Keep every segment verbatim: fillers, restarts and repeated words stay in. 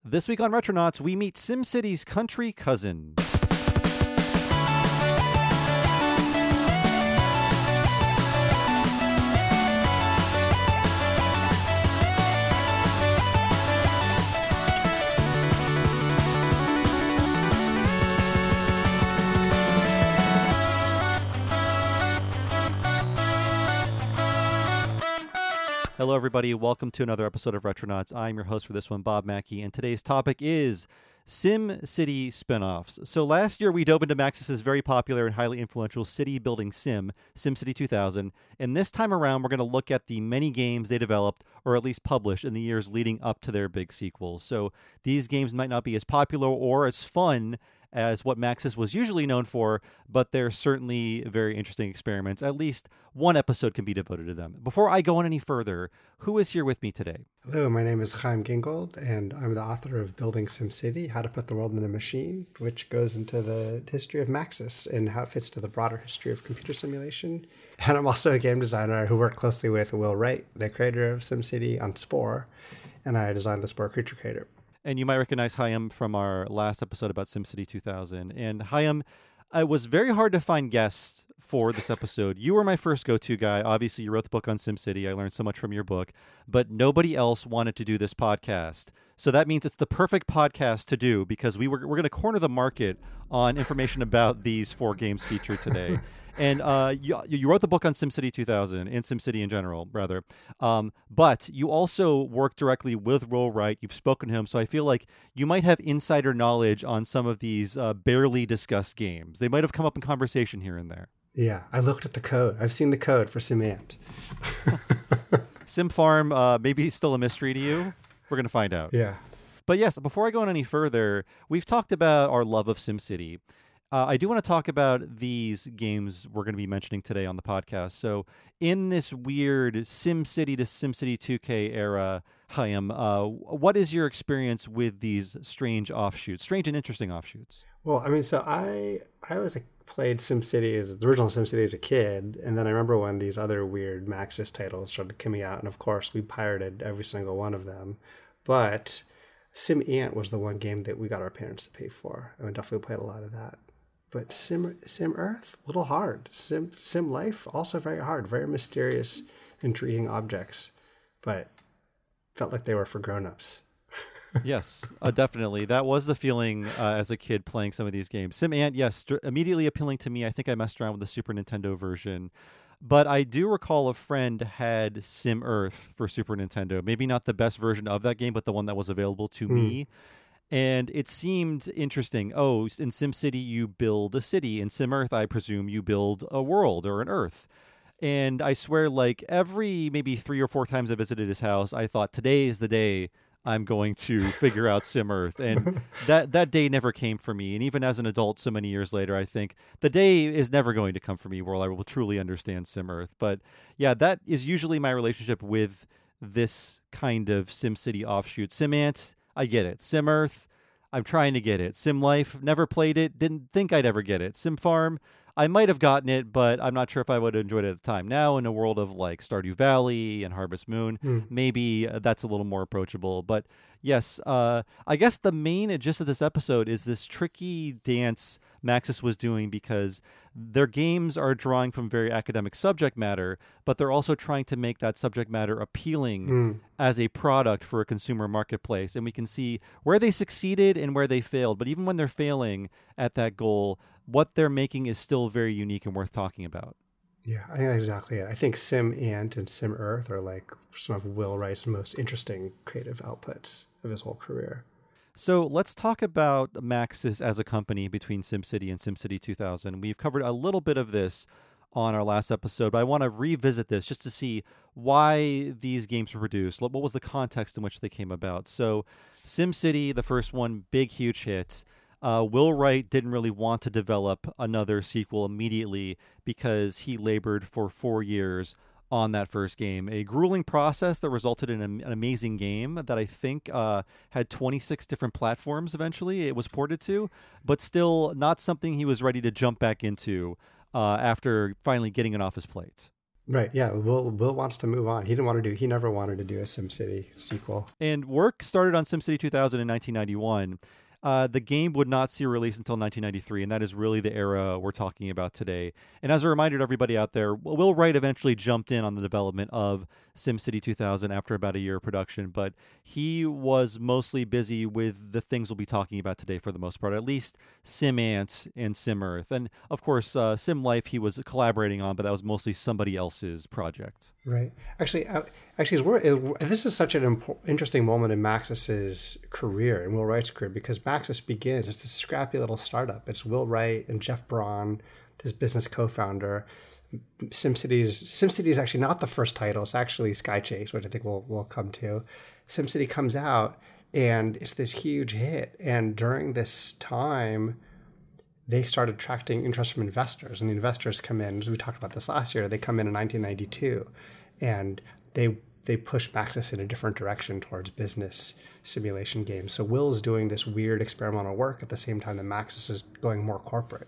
This week on Retronauts, we meet SimCity's country cousin. Hello, everybody. Welcome to another episode of Retronauts. I'm your host for this one, Bob Mackey, and today's topic is SimCity spinoffs. So last year, we dove into Maxis's very popular and highly influential city-building sim, SimCity two thousand, and this time around, we're going to look at the many games they developed, or at least published, in the years leading up to their big sequels. So these games might not be as popular or as fun as what Maxis was usually known for, but they're certainly very interesting experiments. At least one episode can be devoted to them. Before I go on any further, who is here with me today? Hello, my name is Chaim Gingold, and I'm the author of Building SimCity, How to Put the World in a Machine, which goes into the history of Maxis and how it fits to the broader history of computer simulation. And I'm also a game designer who worked closely with Will Wright, the creator of SimCity, on Spore, and I designed the Spore Creature Creator. And you might recognize Chaim from our last episode about SimCity two thousand. And Chaim, it was very hard to find guests for this episode. You were my first go-to guy. Obviously, you wrote the book on SimCity. I learned so much from your book. But nobody else wanted to do this podcast. So that means it's the perfect podcast to do because we were, we're going to corner the market on information about these four games featured today. And uh, you, you wrote the book on SimCity two thousand, and SimCity in general, rather. Um, but you also work directly with Will Wright. You've spoken to him, so I feel like you might have insider knowledge on some of these uh, barely discussed games. They might have come up in conversation here and there. Yeah, I looked at the code. I've seen the code for SimAnt. SimFarm, uh, maybe still a mystery to you? We're going to find out. Yeah. But yes, before I go on any further, we've talked about our love of SimCity. Uh, I do want to talk about these games we're going to be mentioning today on the podcast. So in this weird SimCity to SimCity two K era, Chaim, uh, what is your experience with these strange offshoots, strange and interesting offshoots? Well, I mean, so I I was a, played SimCity, as the original SimCity as a kid, and then I remember when these other weird Maxis titles started coming out, and of course we pirated every single one of them. But SimAnt was the one game that we got our parents to pay for, and we definitely played a lot of that. But Sim Sim Earth, a little hard. Sim Sim Life, also very hard. Very mysterious, intriguing objects, but felt like they were for grown-ups. Yes, uh, definitely. That was the feeling uh, as a kid playing some of these games. SimAnt, yes, st- immediately appealing to me. I think I messed around with the Super Nintendo version. But I do recall a friend had Sim Earth for Super Nintendo. Maybe not the best version of that game, but the one that was available to mm. me. And it seemed interesting. Oh, in SimCity, you build a city. In SimEarth, I presume you build a world or an Earth. And I swear, like, every maybe three or four times I visited his house, I thought, today is the day I'm going to figure out SimEarth. And that, that day never came for me. And even as an adult so many years later, I think the day is never going to come for me where I will truly understand SimEarth. But yeah, that is usually my relationship with this kind of SimCity offshoot. SimAnt, I get it. SimEarth, I'm trying to get it. SimLife, never played it, didn't think I'd ever get it. SimFarm, I might have gotten it, but I'm not sure if I would have enjoyed it at the time. Now, in a world of like Stardew Valley and Harvest Moon, mm. maybe that's a little more approachable. But yes, uh, I guess the main gist of this episode is this tricky dance Maxis was doing because their games are drawing from very academic subject matter, but they're also trying to make that subject matter appealing mm. as a product for a consumer marketplace. And we can see where they succeeded and where they failed. But even when they're failing at that goal, what they're making is still very unique and worth talking about. Yeah, I think that's exactly it. I think SimAnt and SimEarth are like some of Will Wright's most interesting creative outputs of his whole career. So let's talk about Maxis as a company between SimCity and SimCity two thousand. We've covered a little bit of this on our last episode, but I want to revisit this just to see why these games were produced. What was the context in which they came about? So SimCity, the first one, big, huge hit. Uh, Will Wright didn't really want to develop another sequel immediately because he labored for four years on that first game. A grueling process that resulted in an amazing game that I think uh, had twenty-six different platforms eventually it was ported to, but still not something he was ready to jump back into uh, after finally getting it off his plate. Right. Yeah. Will Will wants to move on. He didn't want to do. He never wanted to do a SimCity sequel. And work started on SimCity two thousand in nineteen ninety-one. Uh, the game would not see a release until nineteen ninety-three, and that is really the era we're talking about today. And as a reminder to everybody out there, Will Wright eventually jumped in on the development of SimCity two thousand after about a year of production, but he was mostly busy with the things we'll be talking about today for the most part, at least SimAnt and SimEarth. And of course, uh, Sim Life he was collaborating on, but that was mostly somebody else's project. Right. Actually, uh, actually, it's, it, this is such an impo- interesting moment in Maxis's career, in Will Wright's career, because Maxis begins, it's this scrappy little startup. It's Will Wright and Jeff Braun, this business co-founder. SimCity's SimCity is actually not the first title. It's actually Skychase, which I think we'll we'll come to. SimCity comes out and it's this huge hit. And during this time, they started attracting interest from investors. And the investors come in, as we talked about this last year, they come in in nineteen ninety-two, and they they push Maxis in a different direction towards business simulation games. So Will's doing this weird experimental work at the same time that Maxis is going more corporate.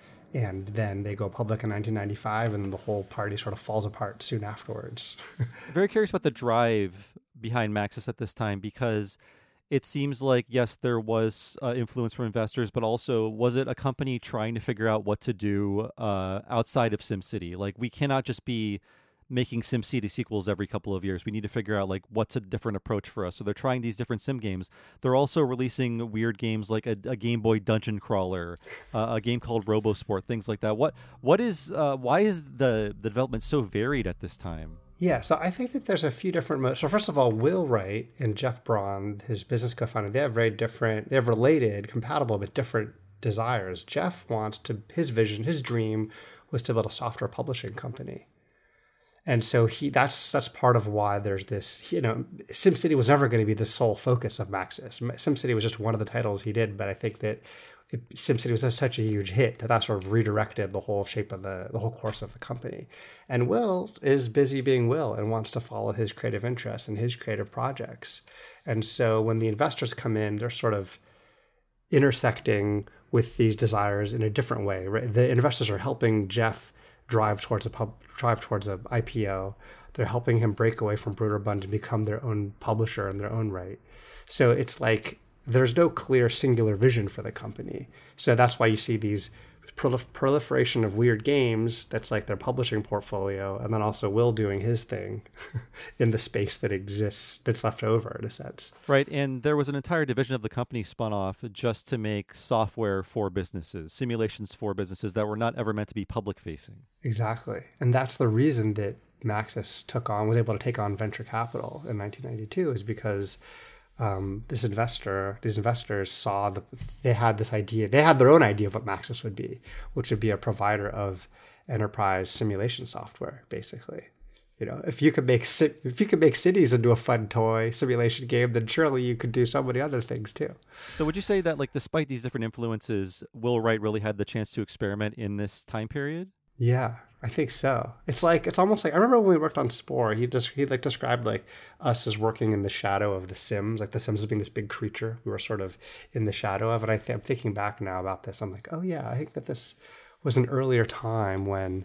And then they go public in nineteen ninety-five, and then the whole party sort of falls apart soon afterwards. Very curious about the drive behind Maxis at this time, because it seems like, yes, there was uh, influence from investors, but also was it a company trying to figure out what to do uh, outside of SimCity? Like, we cannot just be making SimCity sequels every couple of years. We need to figure out like what's a different approach for us. So they're trying these different sim games. They're also releasing weird games like a, a Game Boy dungeon crawler, uh, a game called RoboSport, things like that. What what is uh, why is the, the development so varied at this time? Yeah, so I think that there's a few different modes. So first of all, Will Wright and Jeff Braun, his business co-founder, they have very different, they have related, compatible, but different desires. Jeff wants to, his vision, his dream was to build a software publishing company. And so he that's that's part of why there's this, you know, SimCity was never going to be the sole focus of Maxis. SimCity was just one of the titles he did, but I think that it, SimCity was such a huge hit that that sort of redirected the whole shape of the, the whole course of the company. And Will is busy being Will and wants to follow his creative interests and his creative projects. And so when the investors come in, they're sort of intersecting with these desires in a different way, right? The investors are helping Jeff drive towards a pub, drive towards a I P O. They're helping him break away from Broderbund and become their own publisher in their own right. So it's like there's no clear singular vision for the company. So that's why you see these prolif- proliferation of weird games. That's like their publishing portfolio, and then also Will doing his thing in the space that exists, that's left over in a sense. Right, and there was an entire division of the company spun off just to make software for businesses, simulations for businesses that were not ever meant to be public-facing. Exactly, and that's the reason that Maxis took on, was able to take on venture capital in nineteen ninety-two, is because um, this investor, these investors saw that they had this idea, they had their own idea of what Maxis would be, which would be a provider of enterprise simulation software, basically. You know, if you could make if you could make cities into a fun toy simulation game, then surely you could do so many other things too. So would you say that, like, despite these different influences, Will Wright really had the chance to experiment in this time period? Yeah, I think so. It's like, it's almost like, I remember when we worked on Spore, he just, he like described like us as working in the shadow of the Sims, like the Sims as being this big creature we were sort of in the shadow of. And I th- I'm thinking back now about this. I'm like, oh yeah, I think that this was an earlier time when,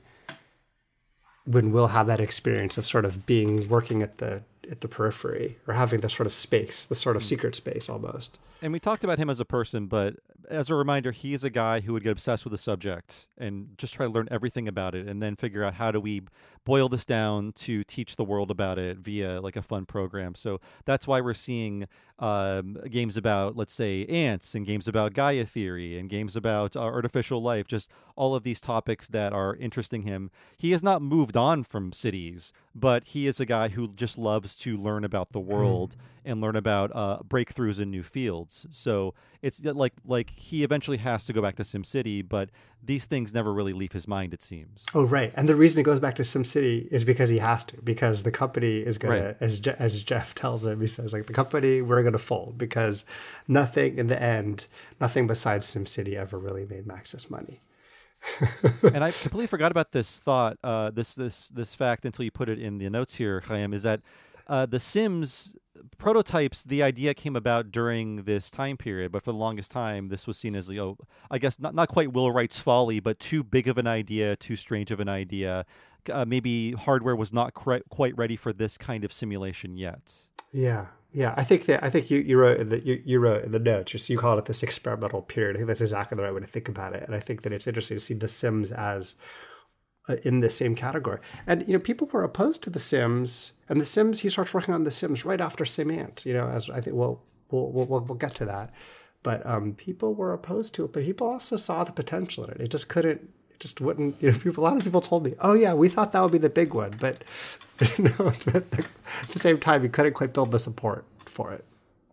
when Will had that experience of sort of being, working at the, at the periphery, or having this sort of space, the sort of secret space almost. And we talked about him as a person, but as a reminder, he is a guy who would get obsessed with a subject and just try to learn everything about it, and then figure out how do we boil this down to teach the world about it via like a fun program. So that's why we're seeing um, games about, let's say, ants, and games about Gaia theory, and games about uh, artificial life, just all of these topics that are interesting him. He has not moved on from cities, but he is a guy who just loves to learn about the world mm. and learn about uh, breakthroughs in new fields. So it's like like he eventually has to go back to SimCity, but these things never really leave his mind, it seems. Oh, right. And the reason he goes back to SimCity is because he has to, because the company is going right. to, as, Je- as Jeff tells him, he says, like, the company, we're going to fold, because nothing in the end, nothing besides SimCity ever really made Maxis money. And I completely forgot about this thought, uh, this this this fact until you put it in the notes here, Chaim, is that uh, the Sims prototypes, the idea came about during this time period, but for the longest time, this was seen as, you know, I guess not, not quite Will Wright's folly, but too big of an idea, too strange of an idea. uh, maybe hardware was not cre- quite ready for this kind of simulation yet. Yeah. Yeah, I think that I think you, you wrote in the you, you wrote in the notes. You, you called it this experimental period. I think that's exactly the right way to think about it. And I think that it's interesting to see The Sims as uh, in the same category. And you know, people were opposed to The Sims, and The Sims. He starts working on The Sims right after SimAnt. You know, as I think we'll we'll we'll, we'll get to that. But um, people were opposed to it. But people also saw the potential in it. It just couldn't. It just wouldn't. You know, people. A lot of people told me, "Oh yeah, we thought that would be the big one," but. You know, at the same time, you couldn't quite build the support for it.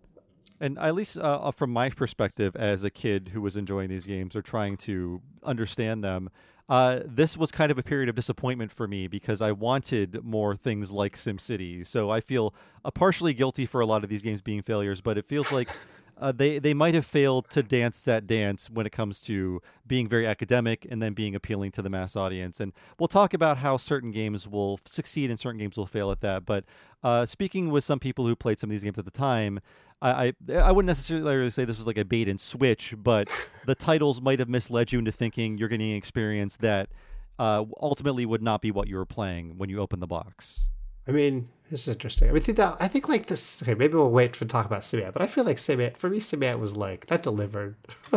And at least uh, from my perspective as a kid who was enjoying these games or trying to understand them, uh, this was kind of a period of disappointment for me because I wanted more things like SimCity. So I feel uh, partially guilty for a lot of these games being failures, but it feels like Uh, they, they might have failed to dance that dance when it comes to being very academic and then being appealing to the mass audience. And we'll talk about how certain games will succeed and certain games will fail at that. But uh, speaking with some people who played some of these games at the time, I, I, I wouldn't necessarily say this was like a bait and switch, but the titles might have misled you into thinking you're getting an experience that uh, ultimately would not be what you were playing when you open the box. I mean, this is interesting. I mean, think that, I think like this. Okay, maybe we'll wait to talk about SimAnt, but I feel like SimAnt for me, SimAnt was like that delivered.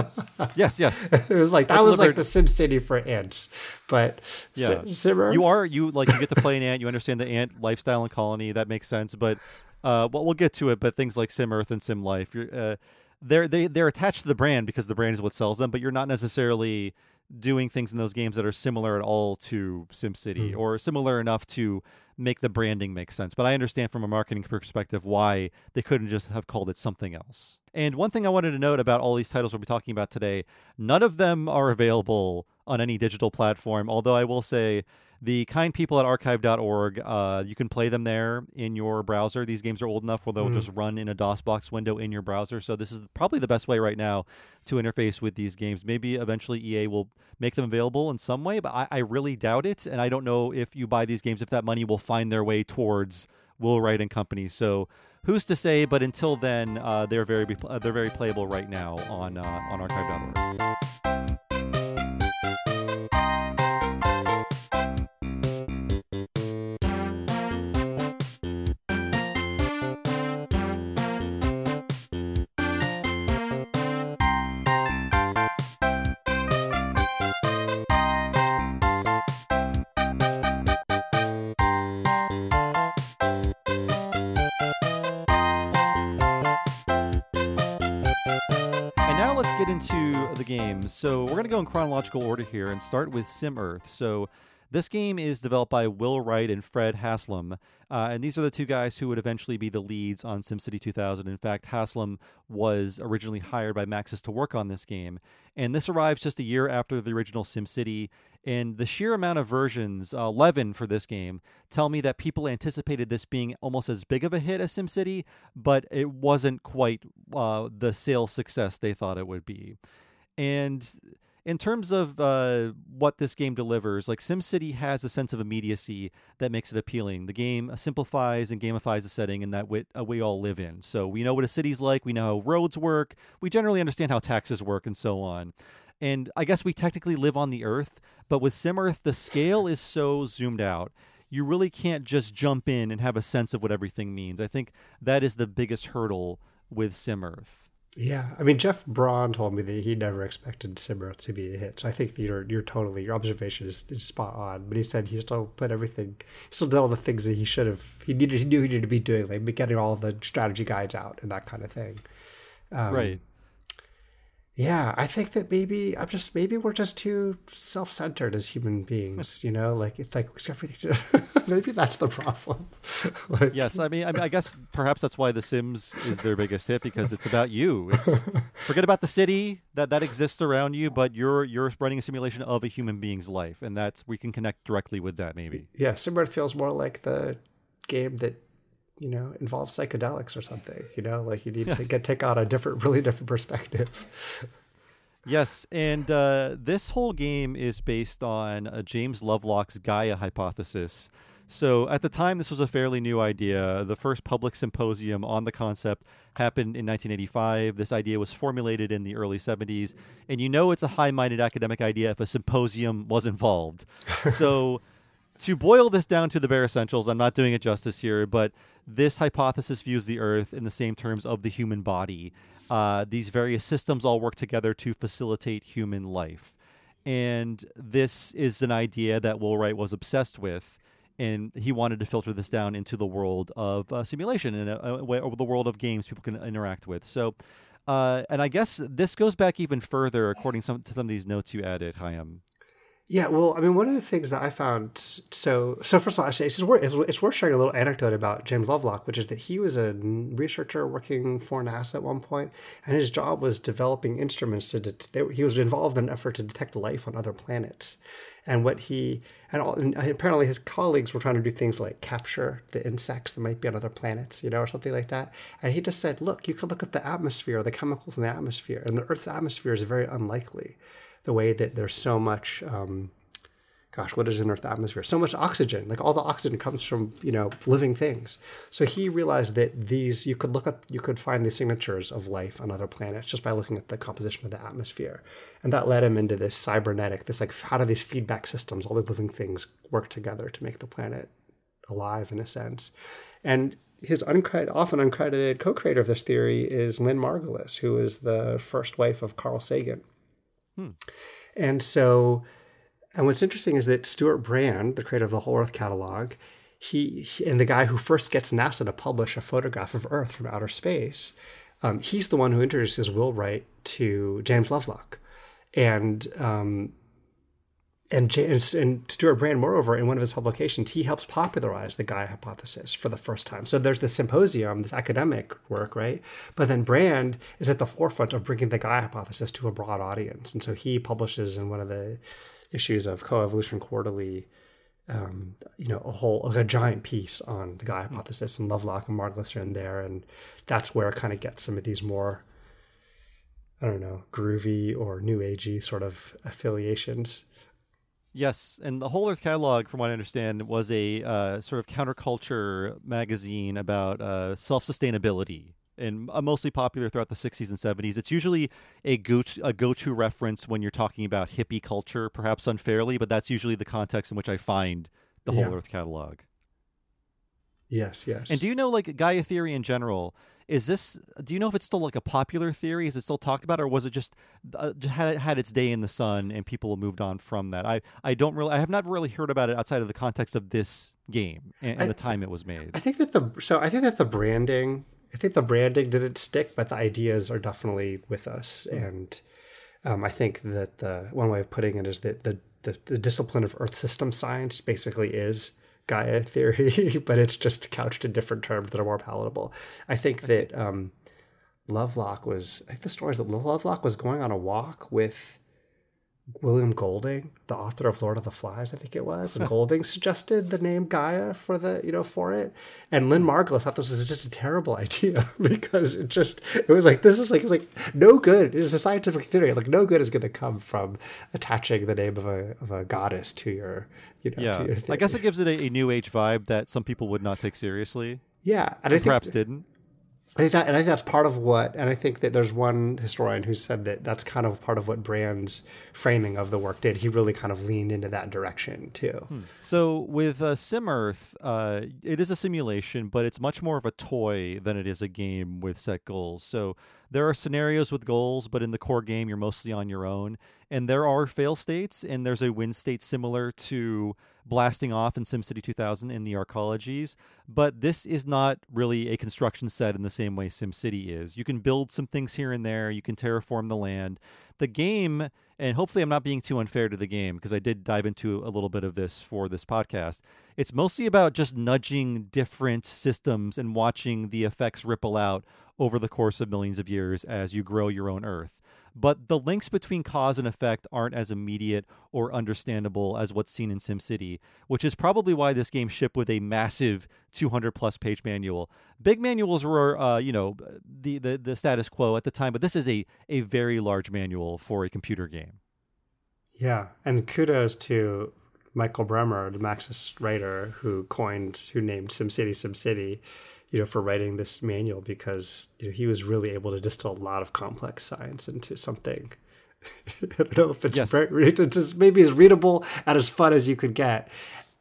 yes, yes. It was like that, that was like the SimCity for ants, but yeah, Simmer. You are you like you get to play an ant. You understand the ant lifestyle and colony. That makes sense. But uh, well, we'll get to it. But things like SimEarth and SimLife, you're, uh, they're they they're attached to the brand because the brand is what sells them. But you're not necessarily doing things in those games that are similar at all to SimCity mm. or similar enough to make the branding make sense. But I understand from a marketing perspective why they couldn't just have called it something else. And one thing I wanted to note about all these titles we'll be talking about today, none of them are available on any digital platform, although I will say the kind people at archive dot org, uh, you can play them there in your browser. These games are old enough where they'll mm. just run in a DOSBox window in your browser. So this is probably the best way right now to interface with these games. Maybe eventually E A will make them available in some way, but I, I really doubt it. And I don't know if you buy these games, if that money will find their way towards Will Wright and company. So who's to say? But until then, uh, they're very uh, they're very playable right now on uh, on archive dot org. Get into the game. So we're going to go in chronological order here and start with SimEarth. So this game is developed by Will Wright and Fred Haslam, uh, and these are the two guys who would eventually be the leads on SimCity two thousand. In fact, Haslam was originally hired by Maxis to work on this game, and this arrives just a year after the original SimCity. And the sheer amount of versions, uh, eleven for this game, tell me that people anticipated this being almost as big of a hit as SimCity, but it wasn't quite uh, the sales success they thought it would be. And in terms of uh, what this game delivers, like SimCity has a sense of immediacy that makes it appealing. The game simplifies and gamifies the setting in that we, uh, we all live in. So we know what a city's like, we know how roads work, we generally understand how taxes work and so on. And I guess we technically live on the Earth, but with SimEarth, the scale is so zoomed out. You really can't just jump in and have a sense of what everything means. I think that is the biggest hurdle with SimEarth. Yeah, I mean, Jeff Braun told me that he never expected SimEarth to be a hit. So I think you're you're totally, your observation is, is spot on. But he said he still put everything, he still did all the things that he should have, he needed, he knew he needed to be doing, like getting all the strategy guides out and that kind of thing. Um, right. Yeah, I think that maybe I'm just maybe we're just too self-centered as human beings, you know, like it's like everything. To, maybe that's the problem. Like, yes, I mean, I mean, I guess perhaps that's why The Sims is their biggest hit, because it's about you. It's forget about the city that that exists around you, but you're you're running a simulation of a human being's life, and that's we can connect directly with that. Maybe. Yeah, SimEarth feels more like the game that, you know, involves psychedelics or something, you know, like you need yes. to get take on a different, really different perspective. Yes, and uh, this whole game is based on uh, James Lovelock's Gaia hypothesis. So at the time, this was a fairly new idea. The first public symposium on the concept happened in nineteen eighty-five. This idea was formulated in the early seventies, and you know it's a high-minded academic idea if a symposium was involved. So to boil this down to the bare essentials, I'm not doing it justice here, but this hypothesis views the Earth in the same terms of the human body. Uh, these various systems all work together to facilitate human life. And this is an idea that Woolwright was obsessed with, and he wanted to filter this down into the world of uh, simulation and a, a way, or the world of games people can interact with. So, uh, and I guess this goes back even further, according some, to some of these notes you added, Chaim. Yeah, well, I mean, one of the things that I found, so so first of all, I say it's, just worth, it's, it's worth sharing a little anecdote about James Lovelock, which is that he was a researcher working for NASA at one point, and his job was developing instruments to, det- they, he was involved in an effort to detect life on other planets. And what he, and, all, and apparently his colleagues were trying to do things like capture the insects that might be on other planets, you know, or something like that. And he just said, look, you could look at the atmosphere, the chemicals in the atmosphere, and the Earth's atmosphere is very unlikely. The way that there's so much, um, gosh, what is in Earth's atmosphere? So much oxygen, like all the oxygen comes from, you know, living things. So he realized that these, you could look at, you could find the signatures of life on other planets just by looking at the composition of the atmosphere. And that led him into this cybernetic, this like, how do these feedback systems, all these living things work together to make the planet alive in a sense. And his uncredited, often uncredited co-creator of this theory is Lynn Margulis, who is the first wife of Carl Sagan. Hmm. And so, and what's interesting is that Stuart Brand, the creator of the Whole Earth Catalog, he, he and the guy who first gets NASA to publish a photograph of Earth from outer space, um, he's the one who introduces Woolwright to James Lovelock. And um, and, James, and Stuart Brand, moreover, in one of his publications, he helps popularize the Gaia hypothesis for the first time. So there's the symposium, this academic work, right? But then Brand is at the forefront of bringing the Gaia hypothesis to a broad audience. And so he publishes in one of the issues of Coevolution Quarterly, um, you know, a whole, like a giant piece on the Gaia hypothesis, and Lovelock and Margulis are in there. And that's where it kind of gets some of these more, I don't know, groovy or new agey sort of affiliations. Yes, and the Whole Earth Catalog, from what I understand, was a uh, sort of counterculture magazine about uh, self-sustainability, and uh, mostly popular throughout the sixties and seventies. It's usually a go-to, a go-to reference when you're talking about hippie culture, perhaps unfairly, but that's usually the context in which I find the Whole yeah. Earth Catalog. Yes, yes. And do you know, like, Gaia theory in general? Is this? Do you know if it's still like a popular theory? Is it still talked about, or was it just uh, had had its day in the sun and people moved on from that? I, I don't really. I have not really heard about it outside of the context of this game and, and I, the time it was made. I think that the so I think that the branding. I think the branding didn't stick, but the ideas are definitely with us. Mm. And um, I think that the one way of putting it is that the, the the discipline of Earth system science basically is Gaia theory, but it's just couched in different terms that are more palatable. I think that um, Lovelock was, I think the story is that Lovelock was going on a walk with William Golding, the author of Lord of the Flies, I think it was, and Golding suggested the name Gaia for the, you know, for it. And Lynn Margulis thought this was just a terrible idea because it just, it was like, this is like, it's like no good. It is a scientific theory. Like no good is going to come from attaching the name of a, of a goddess to your, you know, yeah. to your I guess it gives it a, a new age vibe that some people would not take seriously. Yeah. And, and I think, perhaps didn't. I think that, and I think that's part of what, and I think that there's one historian who said that that's kind of part of what Brand's framing of the work did. He really kind of leaned into that direction too. Hmm. So with uh, SimEarth, uh, it is a simulation, but it's much more of a toy than it is a game with set goals. So there are scenarios with goals, but in the core game, you're mostly on your own. And there are fail states, and there's a win state similar to blasting off in SimCity two thousand in the arcologies. But this is not really a construction set in the same way SimCity is. You can build some things here and there. You can terraform the land. The game, and hopefully I'm not being too unfair to the game because I did dive into a little bit of this for this podcast. It's mostly about just nudging different systems and watching the effects ripple out over the course of millions of years as you grow your own Earth. But the links between cause and effect aren't as immediate or understandable as what's seen in SimCity, which is probably why this game shipped with a massive two hundred plus page manual. Big manuals were, uh, you know, the, the the status quo at the time, but this is a, a very large manual for a computer game. Yeah, and kudos to Michael Bremer, the Maxis writer who coined, who named SimCity SimCity, you know, for writing this manual because you know, he was really able to distill a lot of complex science into something. I don't know if it's, yes. very, it's just maybe as readable and as fun as you could get.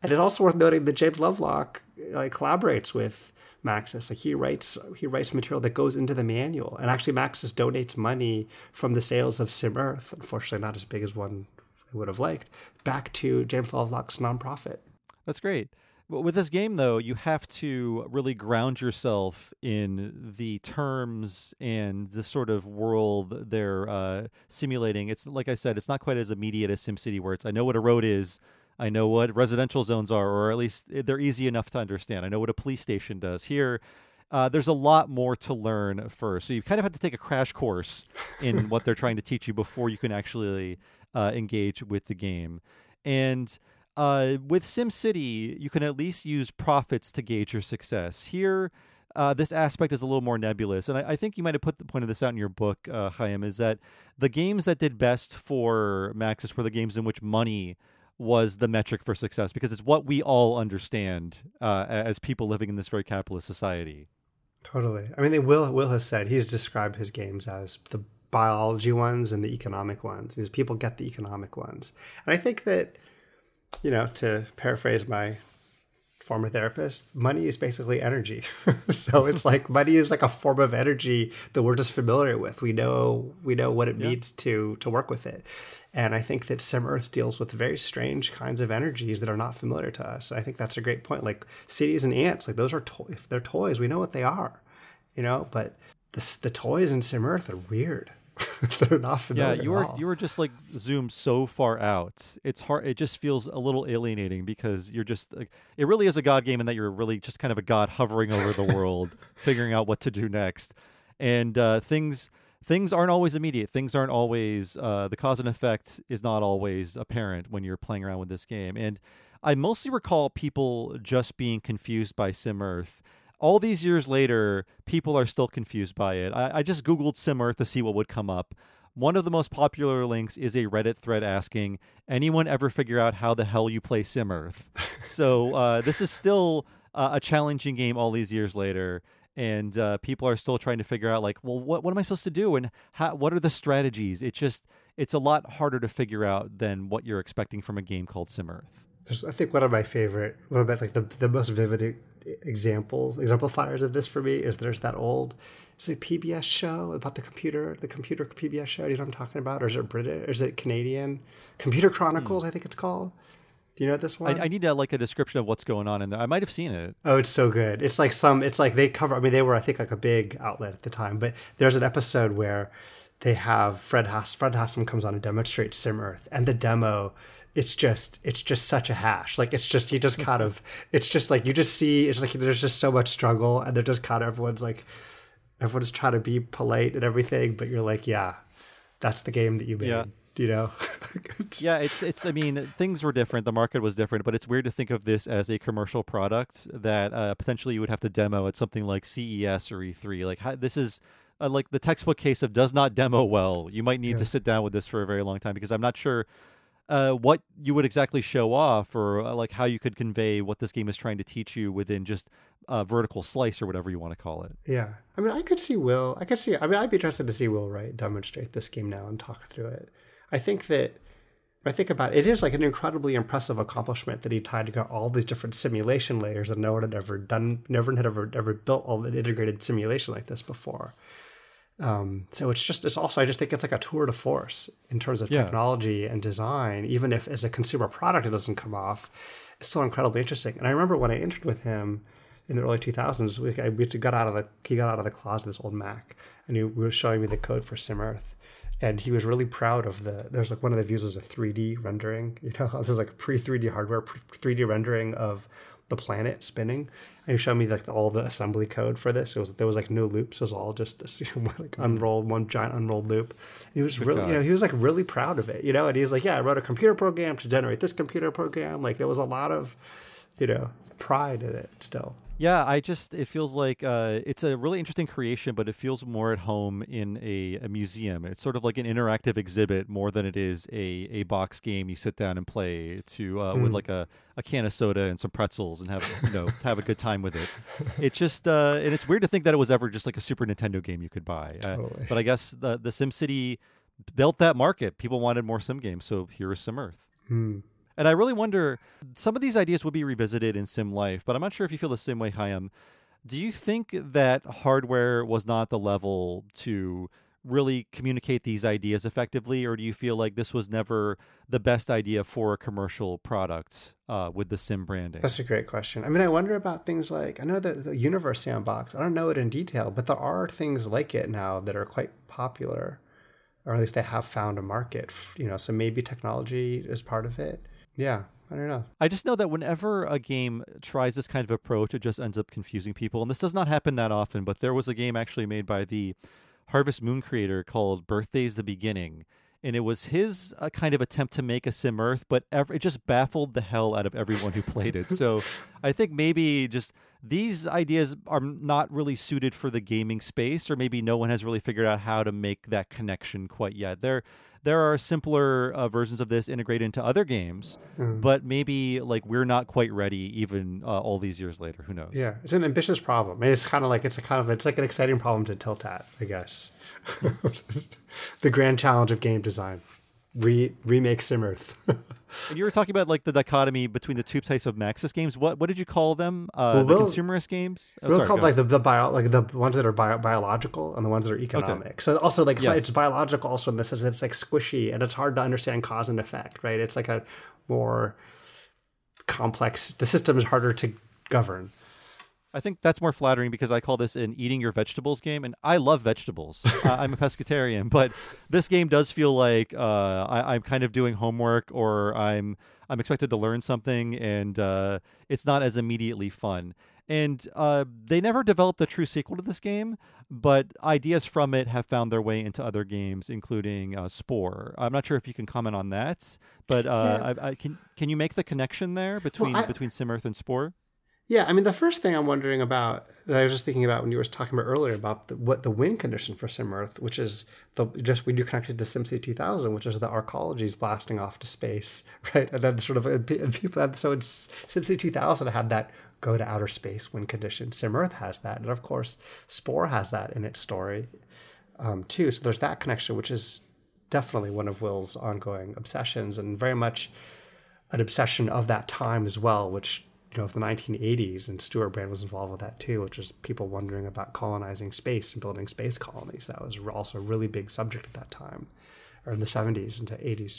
And it's also worth noting that James Lovelock like collaborates with Maxis. Like he writes he writes material that goes into the manual. And actually Maxis donates money from the sales of SimEarth, unfortunately not as big as one I would have liked, back to James Lovelock's nonprofit. That's great. But with this game, though, you have to really ground yourself in the terms and the sort of world they're uh, simulating. It's like I said, it's not quite as immediate as SimCity, where it's I know what a road is, I know what residential zones are, or at least they're easy enough to understand. I know what a police station does. Here, uh, there's a lot more to learn first. So you kind of have to take a crash course in what they're trying to teach you before you can actually uh, engage with the game. And Uh, with SimCity, you can at least use profits to gauge your success. Here, uh, this aspect is a little more nebulous, and I, I think you might have put the point of this out in your book, uh, Chaim, is that the games that did best for Maxis were the games in which money was the metric for success, because it's what we all understand uh, as people living in this very capitalist society. Totally. I mean, they, Will Will has said, he's described his games as the biology ones and the economic ones. These people get the economic ones. And I think that, you know, to paraphrase my former therapist, money is basically energy. So it's like money is like a form of energy that we're just familiar with. We know we know what it yeah. needs to to work with it. And I think that SimEarth deals with very strange kinds of energies that are not familiar to us. I think that's a great point. Like cities and ants, like those are to- if they're toys, we know what they are, you know. But the the toys in SimEarth are weird. They're not familiar. Yeah, you were at all. you were just like zoomed so far out. It's hard. It just feels a little alienating because you're just like, it really is a god game in that you're really just kind of a god hovering over the world, figuring out what to do next, and uh, things things aren't always immediate. Things aren't always uh, the cause and effect is not always apparent when you're playing around with this game. And I mostly recall people just being confused by SimEarth. All these years later, people are still confused by it. I, I just Googled SimEarth to see what would come up. One of the most popular links is a Reddit thread asking, anyone ever figure out how the hell you play SimEarth? So uh, this is still uh, a challenging game all these years later. And uh, people are still trying to figure out, like, well, what, what am I supposed to do? And how, what are the strategies? It's just, it's a lot harder to figure out than what you're expecting from a game called SimEarth. There's, I think one of my favorite, one of my, like the, the most vivid examples, exemplifiers of this for me is there's that old, is it P B S show about the computer, the computer P B S show? Do you know what I'm talking about? Or is it British? Or is it Canadian? Computer Chronicles, hmm. I think it's called. Do you know this one? I, I need to, like a description of what's going on in there. I might have seen it. Oh, it's so good. It's like some, it's like they cover, I mean, they were, I think, like a big outlet at the time, but there's an episode where they have Fred Hass, Fred Hassam comes on and demonstrates SimEarth, and the demo, it's just, it's just such a hash. Like, it's just, you just kind of, it's just like, you just see, it's like, there's just so much struggle, and they're just kind of, everyone's like, everyone's trying to be polite and everything, but you're like, yeah, that's the game that you made. Yeah. You know? Yeah, it's, it's, I mean, things were different. The market was different, but it's weird to think of this as a commercial product that uh, potentially you would have to demo at something like C E S or E three. Like, how, this is uh, like the textbook case of does not demo well. You might need yeah. to sit down with this for a very long time, because I'm not sure uh, what you would exactly show off, or uh, like how you could convey what this game is trying to teach you within just a vertical slice or whatever you want to call it. Yeah. I mean, I could see Will, I could see, I mean, I'd be interested to see Will Wright demonstrate this game now and talk through it. I think that, I think about it, it is like an incredibly impressive accomplishment that he tied together all these different simulation layers that no one had ever done, never had ever ever built all the integrated simulation like this before. Um, so it's just, it's also, I just think it's like a tour de force in terms of yeah. technology and design. Even if as a consumer product it doesn't come off, it's still incredibly interesting. And I remember when I entered with him in the early two thousands, we, we got out of the he got out of the closet of this old Mac, and he was showing me the code for SimEarth. And he was really proud of the, there's like one of the views was a three D rendering, you know, there's like a pre-three D hardware, pre-three D rendering of the planet spinning. And he showed me like all the assembly code for this. It was, there was like no loops. It was all just this, you know, like unrolled, one giant unrolled loop. And he was Good really, God. you know, he was like really proud of it, you know, and he's like, yeah, I wrote a computer program to generate this computer program. Like there was a lot of, you know, pride in it still. Yeah, I just, it feels like uh, it's a really interesting creation, but it feels more at home in a, a museum. It's sort of like an interactive exhibit more than it is a, a box game you sit down and play to uh, mm. with like a, a can of soda and some pretzels and have, you know, have a good time with it. It just, uh, and it's weird to think that it was ever just like a Super Nintendo game you could buy. Uh, totally. But I guess the, the SimCity built that market. People wanted more Sim games, so here is SimEarth. Mm. And I really wonder, some of these ideas will be revisited in Sim Life, but I'm not sure if you feel the same way, Chaim. Do you think that hardware was not the level to really communicate these ideas effectively, or do you feel like this was never the best idea for a commercial product uh, with the Sim branding? That's a great question. I mean, I wonder about things like, I know that the Universe Sandbox, I don't know it in detail, but there are things like it now that are quite popular, or at least they have found a market, you know, so maybe technology is part of it. Yeah, I don't know. I just know that whenever a game tries this kind of approach, it just ends up confusing people. And this does not happen that often, but there was a game actually made by the Harvest Moon creator called Birthday's the Beginning. And it was his uh, kind of attempt to make a Sim Earth, but ev- it just baffled the hell out of everyone who played it. So I think maybe just these ideas are not really suited for the gaming space, or maybe no one has really figured out how to make that connection quite yet. There, there are simpler uh, versions of this integrated into other games, mm. but maybe like we're not quite ready even uh, all these years later. Who knows? Yeah, it's an ambitious problem. I mean, it's kind of like it's a kind of it's like an exciting problem to tilt at, I guess. The grand challenge of game design: Re- remake Sim Earth. And you were talking about like the dichotomy between the two types of Maxis games. What what did you call them? Uh, well, the we'll, consumerist games. Oh, we'll call like the the bio like the ones that are bio, biological and the ones that are economic. Okay. So also like yes. it's biological also in the sense that it's like squishy and it's hard to understand cause and effect. Right? It's like a more complex. The system is harder to govern. I think that's more flattering because I call this an eating your vegetables game, and I love vegetables. uh, I'm a pescatarian, but this game does feel like uh, I, I'm kind of doing homework, or I'm I'm expected to learn something, and uh, it's not as immediately fun. And uh, they never developed a true sequel to this game, but ideas from it have found their way into other games, including uh, Spore. I'm not sure if you can comment on that, but uh, yeah. I, I, can can you make the connection there between well, I... between Sim Earth and Spore? Yeah, I mean, the first thing I'm wondering about, that I was just thinking about when you were talking about earlier about the, what the win condition for Sim Earth, which is the just when you connected to SimCity two thousand, which is the arcologies blasting off to space, right? And then sort of and people had, so it's SimCity two thousand had that go to outer space win condition. Sim Earth has that, and of course, Spore has that in its story um, too. So there's that connection, which is definitely one of Will's ongoing obsessions, and very much an obsession of that time as well, which. You know, of the nineteen eighties, and Stuart Brand was involved with that too, which was people wondering about colonizing space and building space colonies. That was also a really big subject at that time, or in the seventies into eighties.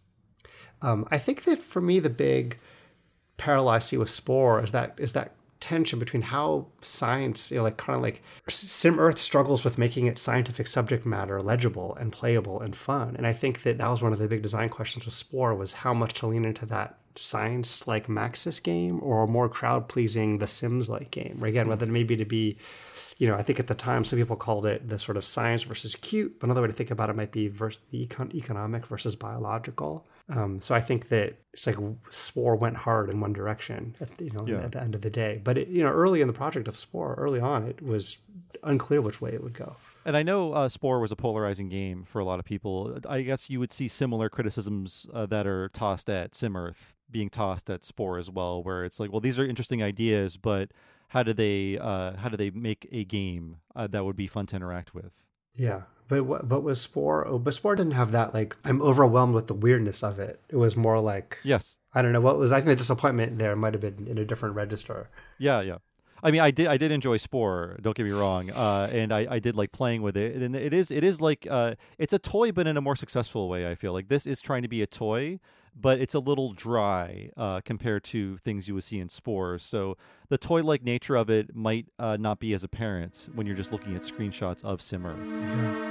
Um, I think that for me, the big parallel I see with Spore is that is that tension between how science, you know, like kind of like Sim Earth struggles with making its scientific subject matter legible and playable and fun. And I think that that was one of the big design questions with Spore, was how much to lean into that science like Maxis game or more crowd pleasing the Sims like game. Or again, whether it may be to be, you know, I think at the time some people called it the sort of science versus cute, but another way to think about it might be versus the econ- economic versus biological. Um, so I think that it's like Spore went hard in one direction, at, you know, yeah. at the end of the day. But it, you know, early in the project of Spore, early on, it was unclear which way it would go. And I know uh, Spore was a polarizing game for a lot of people. I guess you would see similar criticisms uh, that are tossed at Sim Earth being tossed at Spore as well, where it's like, well, these are interesting ideas, but how do they uh, how do they make a game uh, that would be fun to interact with? Yeah, but but with Spore, oh, but Spore didn't have that. Like, I'm overwhelmed with the weirdness of it. It was more like, yes, I don't know what was. I think the disappointment there might have been in a different register. Yeah, yeah. I mean, I did I did enjoy Spore. Don't get me wrong, uh, and I, I did like playing with it. And it is it is like uh, it's a toy, but in a more successful way. I feel like this is trying to be a toy, but it's a little dry uh, compared to things you would see in Spore. So the toy-like nature of it might uh, not be as apparent when you're just looking at screenshots of Sim Earth. Yeah.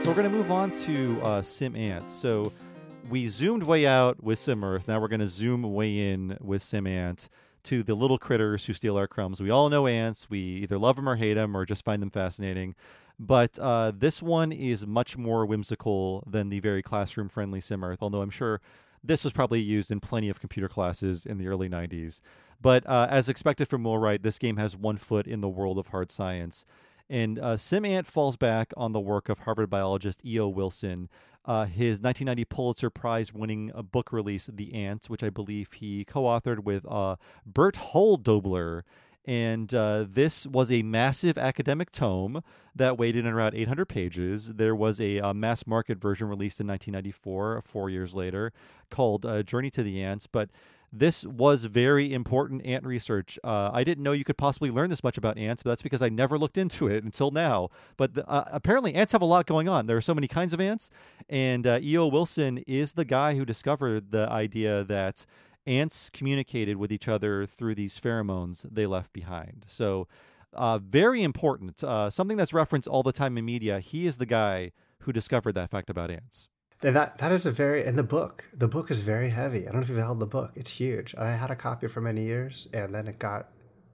So we're going to move on to uh, Sim Ant. So we zoomed way out with Sim Earth. Now we're going to zoom way in with Sim Ant to the little critters who steal our crumbs. We all know ants. We either love them or hate them or just find them fascinating. But uh, this one is much more whimsical than the very classroom-friendly Sim Earth, although I'm sure this was probably used in plenty of computer classes in the early nineties. But uh, as expected from Will Wright, this game has one foot in the world of hard science. And uh, Sim Ant falls back on the work of Harvard biologist E O. Wilson. Uh, his nineteen ninety Pulitzer Prize-winning uh, book release, The Ants, which I believe he co-authored with uh, Bert Holdobler. And uh, this was a massive academic tome that weighed in around eight hundred pages. There was a, a mass market version released in nineteen ninety-four, four years later, called uh, Journey to the Ants. But this was very important ant research. Uh, I didn't know you could possibly learn this much about ants, but that's because I never looked into it until now. But the, uh, apparently ants have a lot going on. There are so many kinds of ants. And uh, E O. Wilson is the guy who discovered the idea that ants communicated with each other through these pheromones they left behind. So uh, very important. Uh, something that's referenced all the time in media. He is the guy who discovered that fact about ants. And that that is a very in the book. The book is very heavy. I don't know if you've held the book. It's huge. I had a copy for many years, and then it got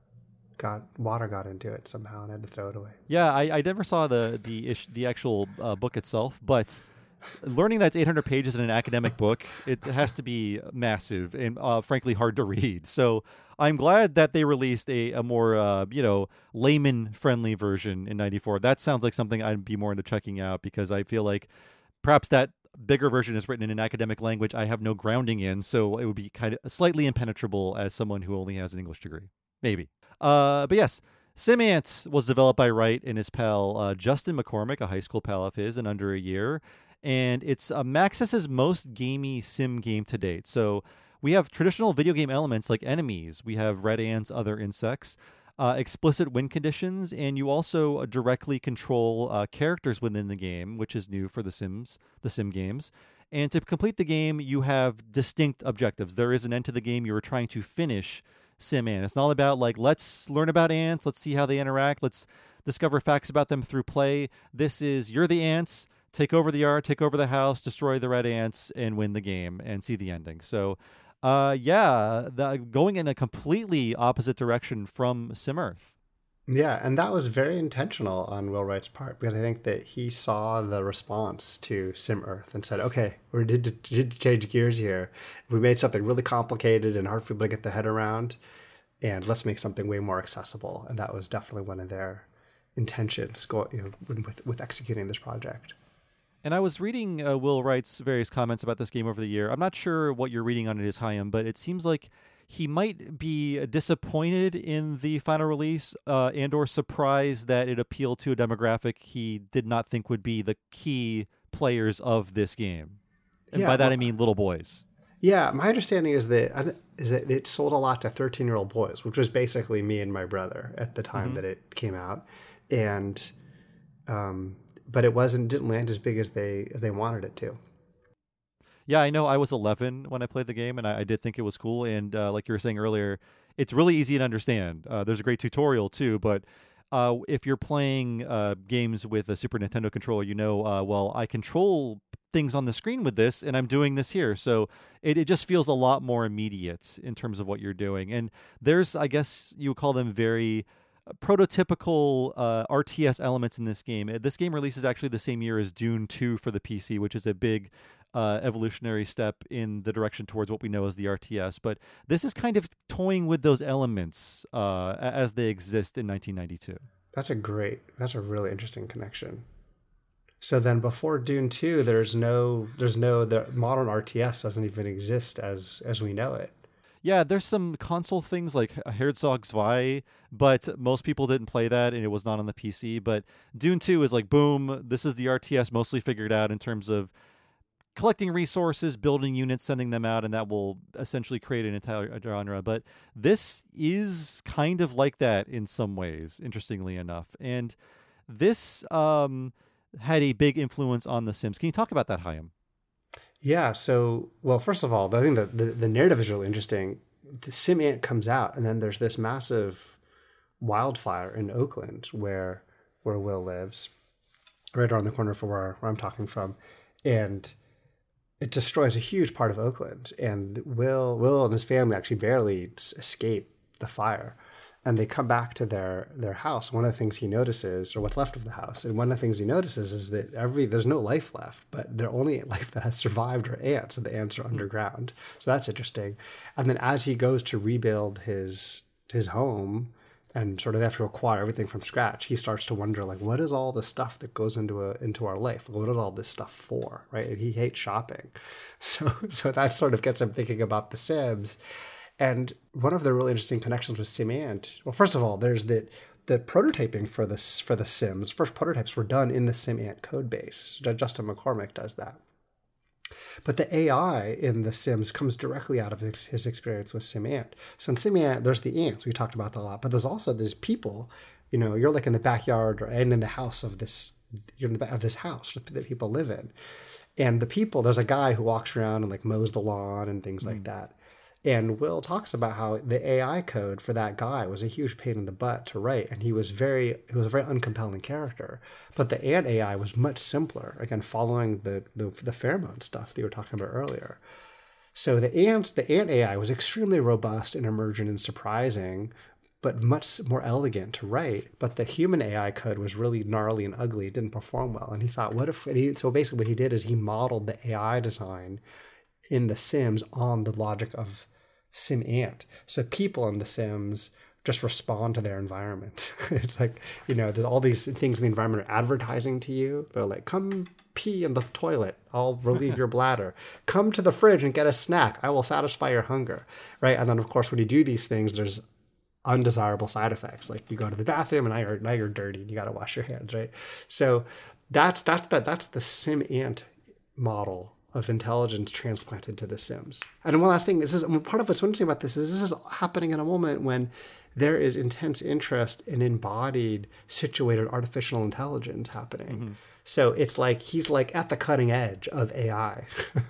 got water got into it somehow, and I had to throw it away. Yeah, I, I never saw the the ish, the actual uh, book itself, but learning that's eight hundred pages in an academic book, it has to be massive and uh, frankly hard to read. So I'm glad that they released a, a more uh, you know layman friendly version in ninety-four. That sounds like something I'd be more into checking out because I feel like perhaps that bigger version is written in an academic language I have no grounding in, so it would be kind of slightly impenetrable as someone who only has an English degree. Maybe. Uh, but yes, Sim Ant was developed by Wright and his pal uh, Justin McCormick, a high school pal of his, in under a year. And it's uh, Maxis's most gamey sim game to date. So we have traditional video game elements like enemies. We have red ants, other insects. Uh, explicit win conditions, and you also uh, directly control uh, characters within the game, which is new for the Sims, the Sim games. And to complete the game, you have distinct objectives. There is an end to the game. You are trying to finish Sim Ant. It's not about like, let's learn about ants, let's see how they interact, let's discover facts about them through play. This is, you're the ants, take over the yard, take over the house, destroy the red ants, and win the game and see the ending. So Uh, yeah, the, going in a completely opposite direction from Sim Earth. Yeah, and that was very intentional on Will Wright's part because I think that he saw the response to Sim Earth and said, okay, we did to, did to change gears here. We made something really complicated and hard for people to get their head around, and let's make something way more accessible. And that was definitely one of their intentions go, you know, with, with executing this project. And I was reading uh, Will Wright's various comments about this game over the year. I'm not sure what you're reading on it is, Chaim, but it seems like he might be disappointed in the final release uh, and or surprised that it appealed to a demographic he did not think would be the key players of this game. And yeah, by that well, I mean little boys. Yeah, my understanding is that, is that it sold a lot to thirteen-year-old boys, which was basically me and my brother at the time mm-hmm. that it came out. And... um but it wasn't didn't land as big as they as they wanted it to. Yeah, I know. I was eleven when I played the game, and I, I did think it was cool. And uh, like you were saying earlier, it's really easy to understand. Uh, there's a great tutorial too, but uh, if you're playing uh, games with a Super Nintendo controller, you know, uh, well, I control things on the screen with this, and I'm doing this here. So it, it just feels a lot more immediate in terms of what you're doing. And there's, I guess you would call them very prototypical uh, R T S elements in this game. This game releases actually the same year as Dune two for the P C, which is a big uh, evolutionary step in the direction towards what we know as the R T S. But this is kind of toying with those elements uh, as they exist in nineteen ninety-two. That's a great, that's a really interesting connection. So then before Dune two, there's no, there's no, the modern R T S doesn't even exist as as we know it. Yeah, there's some console things like Herzog zwei, but most people didn't play that, and it was not on the P C. But Dune two is like, boom, this is the R T S mostly figured out in terms of collecting resources, building units, sending them out, and that will essentially create an entire genre. But this is kind of like that in some ways, interestingly enough. And this um, had a big influence on The Sims. Can you talk about that, Chaim? Yeah, so, well, first of all, I think that the, the narrative is really interesting. The Sim Ant comes out, and then there's this massive wildfire in Oakland where where Will lives. right around the corner from where, where I'm talking from. And it destroys a huge part of Oakland. And Will, Will and his family actually barely escape the fire. And they come back to their, their house. One of the things he notices, or what's left of the house, and one of the things he notices is that every there's no life left, but the only life that has survived are ants, and the ants are underground. So that's interesting. And then as he goes to rebuild his his home and sort of have to acquire everything from scratch, he starts to wonder, like, what is all the stuff that goes into a into our life? What is all this stuff for, right? And he hates shopping. So so that sort of gets him thinking about The Sims. And one of the really interesting connections with SimAnt, well, first of all, there's the the prototyping for this for the Sims. First prototypes were done in the SimAnt code base. Justin McCormick does that. But the A I in The Sims comes directly out of his, his experience with SimAnt. So in SimAnt, there's the ants. We talked about that a lot. But there's also these people, you know, you're like in the backyard or and in the house of this, you're in the back of this house that people live in. And the people, there's a guy who walks around and like mows the lawn and things mm. like that. And Will talks about how the A I code for that guy was a huge pain in the butt to write. And he was very, he was a very uncompelling character. But the ant A I was much simpler, again, following the, the, the pheromone stuff that you were talking about earlier. So the ants, the ant A I was extremely robust and emergent and surprising, but much more elegant to write. But the human A I code was really gnarly and ugly. It didn't perform well. And he thought, what if, and he, so basically what he did is he modeled the A I design in The Sims on the logic of SimAnt. So people in The Sims just respond to their environment. It's like, you know, there's all these things in the environment are advertising to you. They're like, come pee in the toilet. I'll relieve your bladder. Come to the fridge and get a snack. I will satisfy your hunger. Right. And then, of course, when you do these things, there's undesirable side effects. Like you go to the bathroom and now you're, now you're dirty and you got to wash your hands. Right. So that's, that's, that, that's the SimAnt model of intelligence transplanted to The Sims. And one last thing, this is part of what's interesting about this is this is happening in a moment when there is intense interest in embodied, situated artificial intelligence happening. Mm-hmm. So it's like he's like at the cutting edge of A I.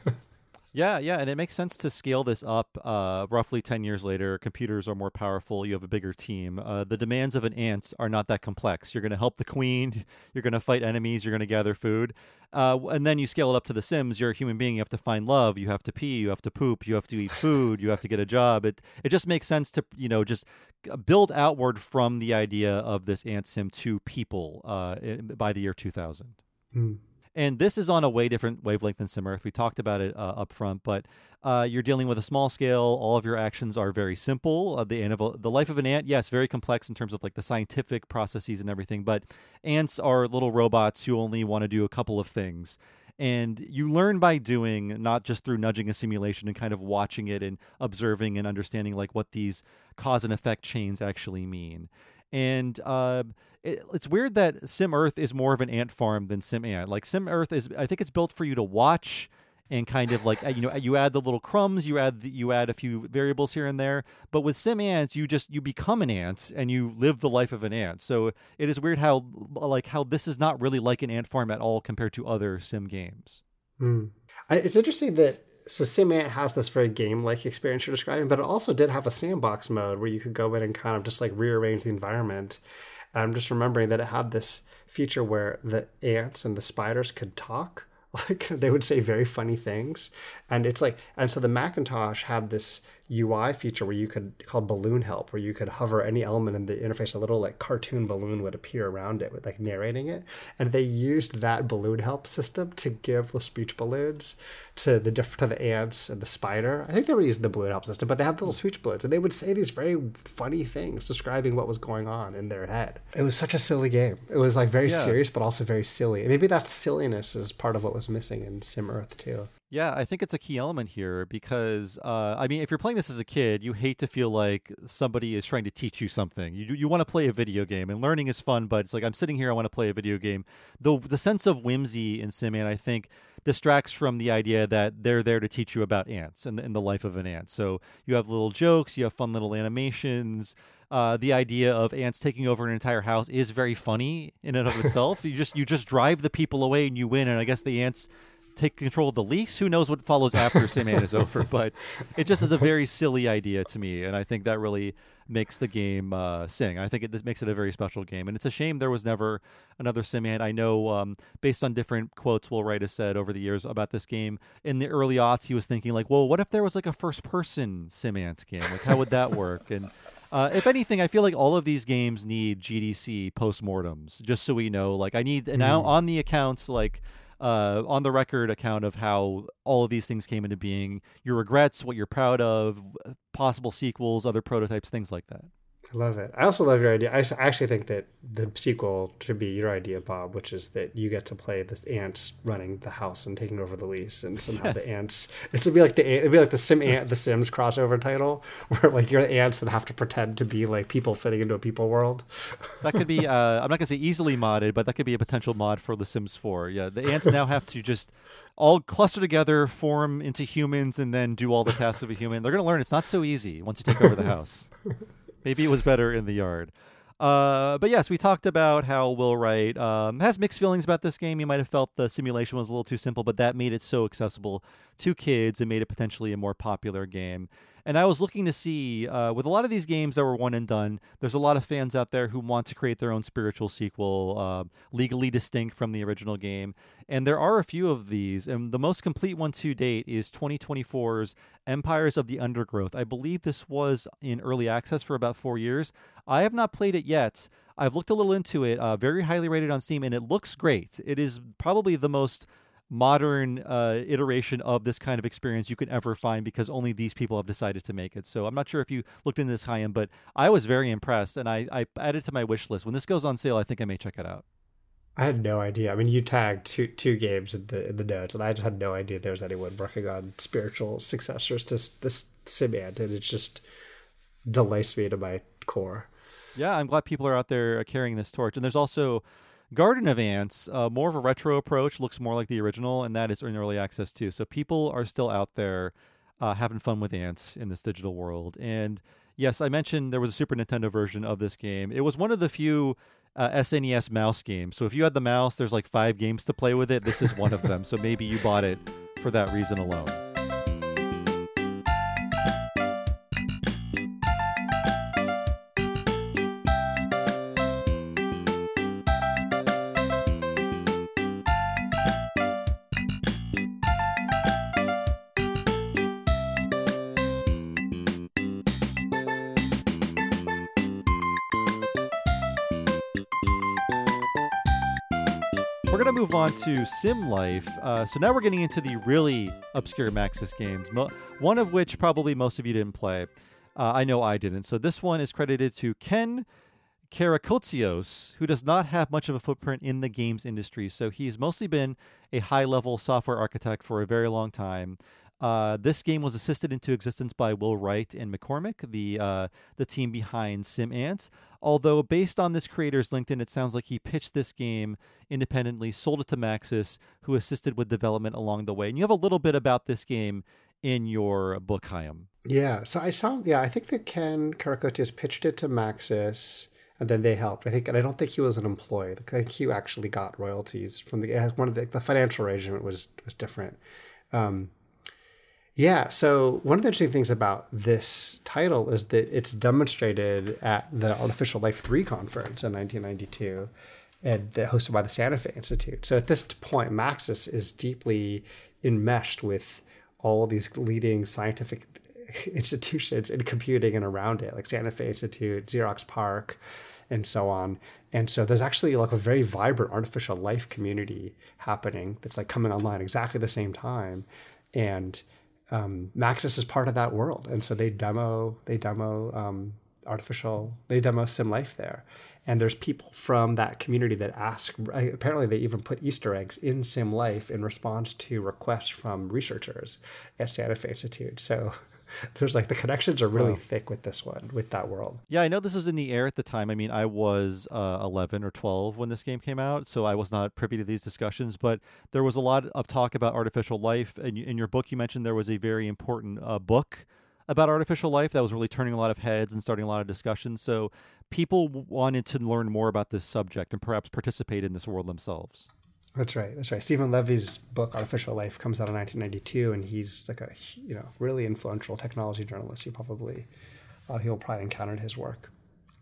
Yeah, yeah, and it makes sense to scale this up. Uh, roughly ten years later, computers are more powerful. You have a bigger team. Uh, the demands of an ant are not that complex. You're going to help the queen. You're going to fight enemies. You're going to gather food. Uh, and then you scale it up to The Sims. You're a human being. You have to find love. You have to pee. You have to poop. You have to eat food. You have to get a job. It it just makes sense to, you know, just build outward from the idea of this ant sim to people uh, by the year two thousand. Mm. And this is on a way different wavelength than SimEarth. We talked about it uh, up front, but uh, you're dealing with a small scale. All of your actions are very simple. Uh, the, the life of an ant, yes, very complex in terms of like the scientific processes and everything, but ants are little robots who only want to do a couple of things. And you learn by doing, not just through nudging a simulation and kind of watching it and observing and understanding like what these cause and effect chains actually mean. And uh, it, it's weird that SimEarth is more of an ant farm than SimAnt. Like SimEarth is, I think it's built for you to watch and kind of like, you know, you add the little crumbs, you add the, you add a few variables here and there. But with SimAnt, you just you become an ant and you live the life of an ant. So it is weird how like how this is not really like an ant farm at all compared to other Sim games. Mm. I, it's interesting that. So SimAnt has this very game-like experience you're describing, but it also did have a sandbox mode where you could go in and kind of just like rearrange the environment. And I'm just remembering that it had this feature where the ants and the spiders could talk. Like they would say very funny things. And it's like, and so the Macintosh had this U I feature where you could, called Balloon Help, where you could hover any element in the interface, a little like cartoon balloon would appear around it with like narrating it. And they used that Balloon Help system to give the speech balloons to the diff- to the ants and the spider. I think they were using the Balloon Help system, but they had little speech balloons and they would say these very funny things describing what was going on in their head. It was such a silly game. It was like very yeah. serious, but also very silly. And maybe that silliness is part of what was missing in SimEarth too. Yeah, I think it's a key element here because, uh, I mean, if you're playing this as a kid, you hate to feel like somebody is trying to teach you something. You you want to play a video game, and learning is fun, but it's like, I'm sitting here, I want to play a video game. The, the sense of whimsy in SimAnt, I think, distracts from the idea that they're there to teach you about ants and, and the life of an ant. So you have little jokes, you have fun little animations. Uh, the idea of ants taking over an entire house is very funny in and of itself. you just you just drive the people away and you win, and I guess the ants take control of the lease. Who knows what follows after SimAnt is over? But it just is a very silly idea to me, and I think that really makes the game uh, sing. I think it makes it a very special game, and it's a shame there was never another SimAnt. I know, um, based on different quotes Will Wright has said over the years about this game, in the early aughts, he was thinking like, well, what if there was like a first-person SimAnt game? Like, how would that work? And uh, if anything, I feel like all of these games need G D C postmortems, just so we know. Like, I need an Mm. out on the accounts, like, uh, on the record account of how all of these things came into being, your regrets, what you're proud of, possible sequels, other prototypes, things like that. I love it. I also love your idea. I s- I actually think that the sequel should be your idea, Bob, which is that you get to play this ants running the house and taking over the lease, and somehow Yes. the ants. It's to be like the it'd be like the Sim Ant, the Sims crossover title, where like you're the ants that have to pretend to be like people fitting into a people world. That could be, uh, I'm not going to say easily modded, but that could be a potential mod for The Sims four. Yeah, the ants now have to just all cluster together, form into humans, and then do all the tasks of a human. They're going to learn it's not so easy once you take over the house. Maybe it was better in the yard. Uh, but yes, we talked about how Will Wright um, has mixed feelings about this game. He might have felt the simulation was a little too simple, but that made it so accessible to kids and made it potentially a more popular game. And I was looking to see, uh, with a lot of these games that were one and done, there's a lot of fans out there who want to create their own spiritual sequel, uh, legally distinct from the original game. And there are a few of these. And the most complete one to date is twenty twenty-four's Empires of the Undergrowth. I believe this was in early access for about four years. I have not played it yet. I've looked a little into it, uh, very highly rated on Steam, and it looks great. It is probably the most modern uh, iteration of this kind of experience you can ever find, because only these people have decided to make it. So I'm not sure if you looked into this, Chaim, but I was very impressed, and I, I added it to my wish list. When this goes on sale, I think I may check it out. I had no idea. I mean, you tagged two two games in the in the notes, and I just had no idea there was anyone working on spiritual successors to s- this SimAnt, and it just delights me to my core. Yeah, I'm glad people are out there carrying this torch. And there's also Garden of Ants, uh, more of a retro approach, looks more like the original, and that is in early access too. So people are still out there uh, having fun with ants in this digital world. And yes, I mentioned there was a Super Nintendo version of this game. It was one of the few uh, S N E S mouse games. So if you had the mouse, there's like five games to play with it. This is one of them. So maybe you bought it for that reason alone. We're going to move on to Sim Life. Uh, so now we're getting into the really obscure Maxis games, mo- one of which probably most of you didn't play. Uh, I know I didn't. So this one is credited to Ken Karakotsios, who does not have much of a footprint in the games industry. So he's mostly been a high-level software architect for a very long time. Uh, this game was assisted into existence by Will Wright and McCormick, the uh, the team behind SimAnt. Although based on this creator's LinkedIn, it sounds like he pitched this game independently, sold it to Maxis, who assisted with development along the way. And you have a little bit about this game in your book, Chaim. Yeah, so I saw. Yeah, I think that Ken Karakotis pitched it to Maxis, and then they helped. I think, and I don't think he was an employee. I think he actually got royalties from the one of the, the financial arrangement was was different. Um, Yeah, so one of the interesting things about this title is that it's demonstrated at the Artificial Life three conference in nineteen ninety-two, and hosted by the Santa Fe Institute. So at this point, Maxis is deeply enmeshed with all these leading scientific institutions in computing and around it, like Santa Fe Institute, Xerox PARC, and so on. And so there's actually like a very vibrant artificial life community happening that's like coming online exactly the same time. And Um, Maxis is part of that world, and so they demo they demo um, artificial they demo Sim Life there, and there's people from that community that ask. Apparently, they even put Easter eggs in Sim Life in response to requests from researchers at Santa Fe Institute. So there's like the connections are really Wow. thick with this one, with that world. Yeah, I know this was in the air at the time. I mean, I was uh, eleven or twelve when this game came out, so I was not privy to these discussions, but there was a lot of talk about artificial life. And in your book, you mentioned there was a very important uh, book about artificial life that was really turning a lot of heads and starting a lot of discussions. So people w- wanted to learn more about this subject and perhaps participate in this world themselves. That's right. That's right. Stephen Levy's book Artificial Life comes out in nineteen ninety-two, and he's like a you know really influential technology journalist. He probably uh, he'll probably encountered his work.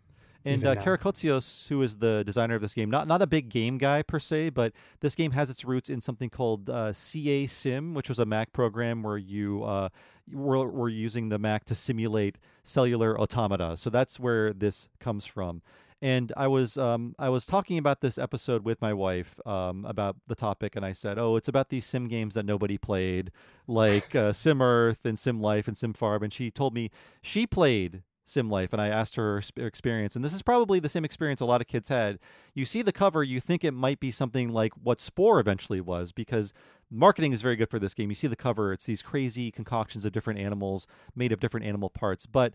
And uh, Karakotzios, who is the designer of this game, not not a big game guy per se, but this game has its roots in something called uh, C A Sim, which was a Mac program where you uh, were, were using the Mac to simulate cellular automata. So that's where this comes from. And I was um, I was talking about this episode with my wife um, about the topic, and I said, "Oh, it's about these sim games that nobody played, like uh, Sim Earth and Sim Life and Sim Farm." And she told me she played Sim Life, and I asked her her experience, and this is probably the same experience a lot of kids had. You see the cover, you think it might be something like what Spore eventually was, because marketing is very good for this game. You see the cover, it's these crazy concoctions of different animals made of different animal parts, but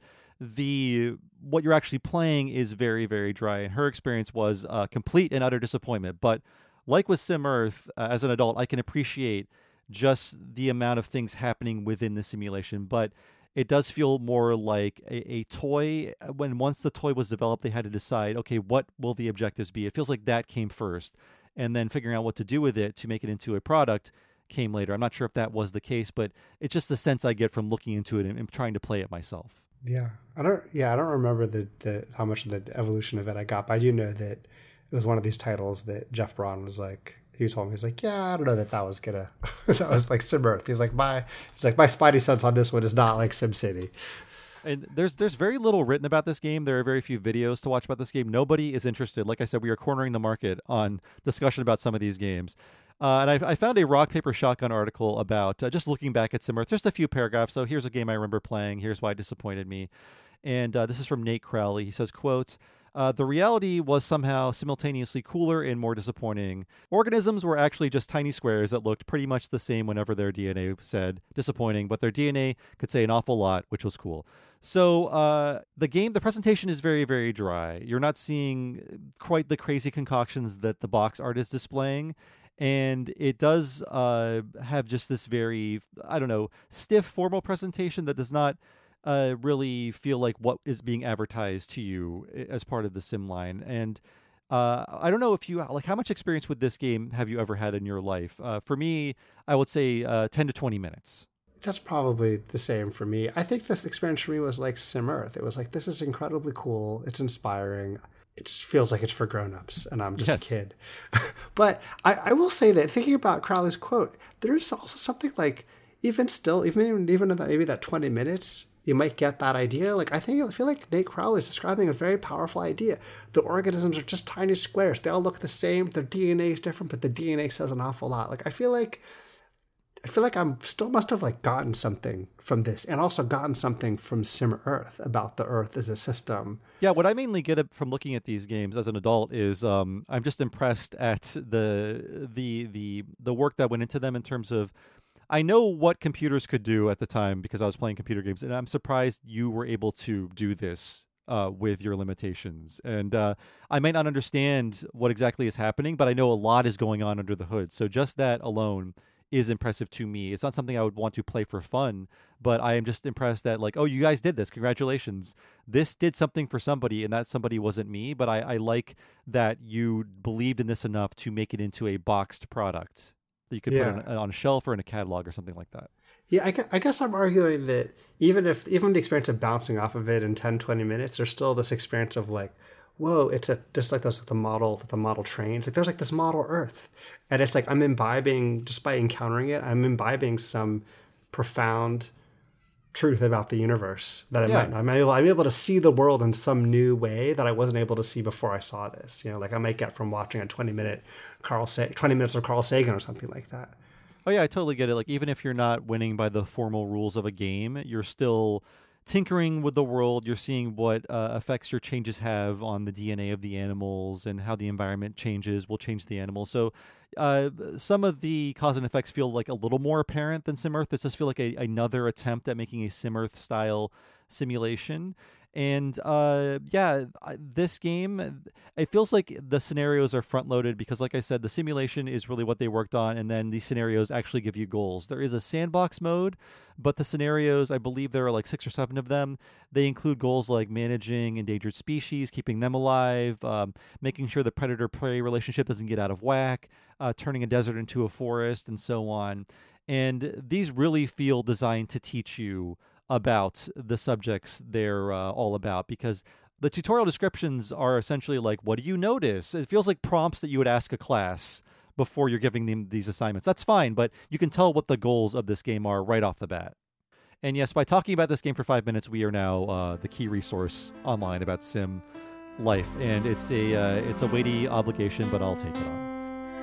the what you're actually playing is very, very dry, and her experience was uh, complete and utter disappointment. But like with Sim Earth, uh, as an adult, I can appreciate just the amount of things happening within the simulation, but it does feel more like a, a toy. When once the toy was developed, they had to decide, okay, what will the objectives be? It feels like that came first, and then figuring out what to do with it to make it into a product came later. I'm not sure if that was the case, but it's just the sense I get from looking into it and, and trying to play it myself. Yeah, I don't. Yeah, I don't remember the, the how much of the evolution of it I got, but I do know that it was one of these titles that Jeff Braun was like. He told me, he's like, yeah, I don't know that that was gonna, that was like Sim Earth. He's like, my, he's like, my Spidey sense on this one is not like Sim City. And there's there's very little written about this game. There are very few videos to watch about this game. Nobody is interested. Like I said, we are cornering the market on discussion about some of these games. Uh, and I, I found a Rock, Paper, Shotgun article about uh, just looking back at Sim Earth. Just a few paragraphs. So here's a game I remember playing. Here's why it disappointed me. And uh, this is from Nate Crowley. He says, quote, Uh, the reality was somehow simultaneously cooler and more disappointing. Organisms were actually just tiny squares that looked pretty much the same whenever their D N A said disappointing, but their D N A could say an awful lot, which was cool. So uh, the game, the presentation is very, very dry. You're not seeing quite the crazy concoctions that the box art is displaying. And it does uh, have just this very, I don't know, stiff formal presentation that does not Uh, really feel like what is being advertised to you as part of the sim line. And uh, I don't know if you, like, how much experience with this game have you ever had in your life? Uh, for me, I would say uh, ten to twenty minutes. That's probably the same for me. I think this experience for me was like Sim Earth. It was like, this is incredibly cool. It's inspiring. It feels like it's for grown-ups, and I'm just yes. a kid. But I, I will say that thinking about Crowley's quote, there is also something like, even still, even even in that, maybe that twenty minutes, you might get that idea. Like, I think, I feel like Nate Crowley is describing a very powerful idea. The organisms are just tiny squares. They all look the same. Their D N A is different, but the D N A says an awful lot. Like, I feel like, I feel like I'm still must have like gotten something from this, and also gotten something from Sim Earth about the Earth as a system. Yeah, what I mainly get from looking at these games as an adult is um, I'm just impressed at the the the the work that went into them in terms of, I know what computers could do at the time because I was playing computer games, and I'm surprised you were able to do this uh, with your limitations. And uh, I might not understand what exactly is happening, but I know a lot is going on under the hood. So just that alone is impressive to me. It's not something I would want to play for fun, but I am just impressed that, like, oh, you guys did this. Congratulations. This did something for somebody, and that somebody wasn't me, but I, I like that you believed in this enough to make it into a boxed product that you could yeah. put on, on a shelf or in a catalog or something like that. Yeah, I, I guess I'm arguing that even if even the experience of bouncing off of it in ten, twenty minutes, there's still this experience of like, whoa, it's a just like this like the model the model trains. Like there's like this model Earth. And it's like I'm imbibing, just by encountering it, I'm imbibing some profound truth about the universe that I yeah. might I'm able I'm able to see the world in some new way that I wasn't able to see before I saw this. You know, like I might get from watching a twenty minute Carl Sa- twenty minutes of Carl Sagan or something like that. Oh yeah, I totally get it. Like, even if you're not winning by the formal rules of a game, you're still tinkering with the world. You're seeing what uh, effects your changes have on the D N A of the animals, and how the environment changes will change the animals. So uh, some of the cause and effects feel like a little more apparent than Sim Earth. This does feel like a, another attempt at making a Sim Earth style simulation. And uh, yeah, I- this game, it feels like the scenarios are front loaded because, like I said, the simulation is really what they worked on, and then these scenarios actually give you goals. There is a sandbox mode, but the scenarios, I believe there are like six or seven of them. They include goals like managing endangered species, keeping them alive, um, making sure the predator prey relationship doesn't get out of whack, uh, turning a desert into a forest, and so on. And these really feel designed to teach you about the subjects they're uh, all about, because the tutorial descriptions are essentially like, what do you notice? It feels like prompts that you would ask a class before you're giving them these assignments. That's fine, but you can tell what the goals of this game are right off the bat. And yes, by talking about this game for five minutes, we are now uh, the key resource online about sim life, and it's a uh, it's a weighty obligation, but I'll take it on.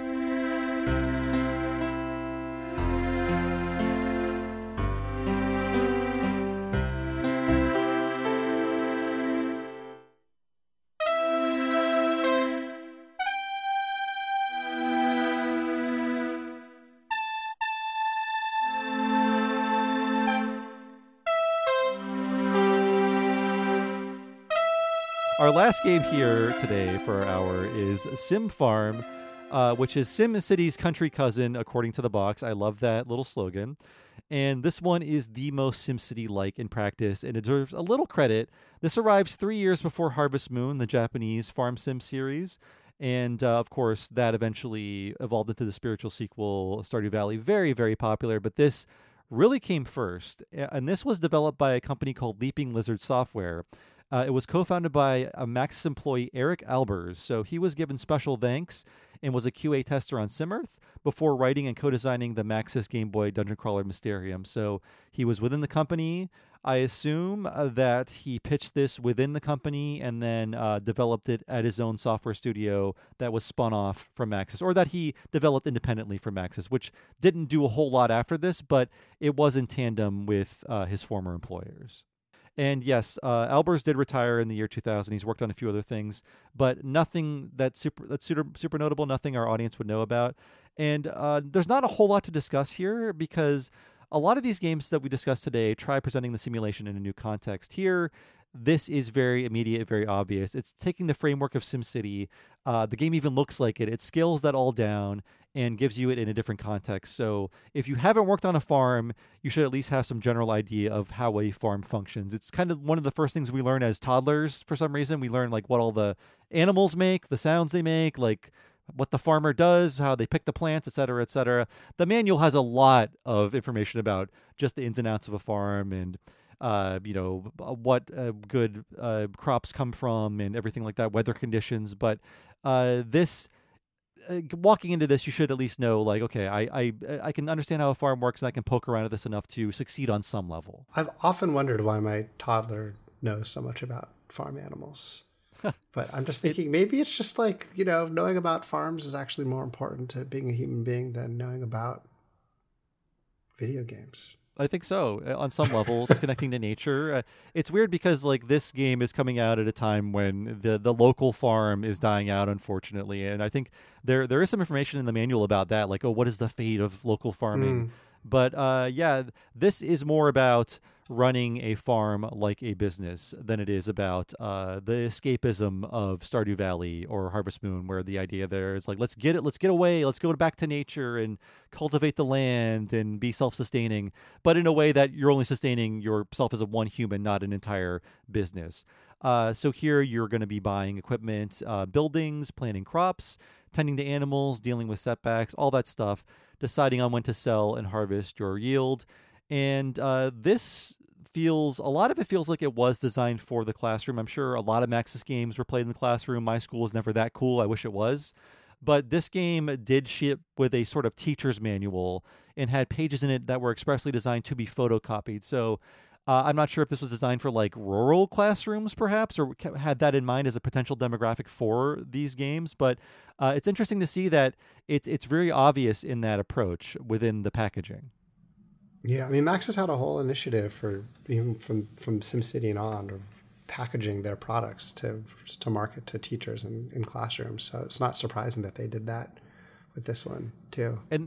Our last game here today for our hour is Sim Farm, uh, which is Sim City's country cousin, according to the box. I love that little slogan. And this one is the most SimCity-like in practice, and it deserves a little credit. This arrives three years before Harvest Moon, the Japanese farm sim series. And, uh, of course, that eventually evolved into the spiritual sequel, Stardew Valley. Very, very popular, but this really came first. And this was developed by a company called Leaping Lizard Software. Uh, it was co-founded by a Maxis employee, Eric Albers. So he was given special thanks and was a Q A tester on SimEarth before writing and co-designing the Maxis Game Boy Dungeon Crawler Mysterium. So he was within the company. I assume uh, that he pitched this within the company and then uh, developed it at his own software studio that was spun off from Maxis, or that he developed independently from Maxis, which didn't do a whole lot after this, but it was in tandem with uh, his former employers. And yes, uh, Albers did retire in the year two thousand. He's worked on a few other things, but nothing that's super that's super, super notable, nothing our audience would know about. And uh, there's not a whole lot to discuss here because a lot of these games that we discussed today try presenting the simulation in a new context. Here, this is very immediate, very obvious. It's taking the framework of SimCity. Uh, the game even looks like it. It scales that all down and gives you it in a different context. So if you haven't worked on a farm, you should at least have some general idea of how a farm functions. It's kind of one of the first things we learn as toddlers for some reason. We learn like what all the animals make, the sounds they make, like what the farmer does, how they pick the plants, et cetera, et cetera. The manual has a lot of information about just the ins and outs of a farm and Uh, you know, what uh, good uh, crops come from and everything like that, weather conditions. But uh, this, uh, walking into this, you should at least know, like, okay, I, I I can understand how a farm works, and I can poke around at this enough to succeed on some level. I've often wondered why my toddler knows so much about farm animals. But I'm just thinking it, maybe it's just like, you know, knowing about farms is actually more important to being a human being than knowing about video games. I think so. On some level, it's connecting to nature. Uh, it's weird because like this game is coming out at a time when the, the local farm is dying out, unfortunately. And I think there there is some information in the manual about that, like, oh, what is the fate of local farming? Mm. But uh, yeah, this is more about running a farm like a business than it is about uh, the escapism of Stardew Valley or Harvest Moon, where the idea there is like, let's get it, let's get away, let's go back to nature and cultivate the land and be self-sustaining, but in a way that you're only sustaining yourself as a one human, not an entire business. Uh, so here you're going to be buying equipment, uh, buildings, planting crops, tending to animals, dealing with setbacks, all that stuff, deciding on when to sell and harvest your yield. And uh, this feels, a lot of it feels like it was designed for the classroom. I'm sure a lot of Maxis games were played in the classroom. My school was never that cool. I wish it was. But this game did ship with a sort of teacher's manual and had pages in it that were expressly designed to be photocopied. So uh, I'm not sure if this was designed for like rural classrooms perhaps, or had that in mind as a potential demographic for these games. But uh, it's interesting to see that it's it's very obvious in that approach within the packaging. Yeah, I mean, Maxis had a whole initiative for even from, from SimCity and on of packaging their products to to market to teachers in, in classrooms. So it's not surprising that they did that with this one too. And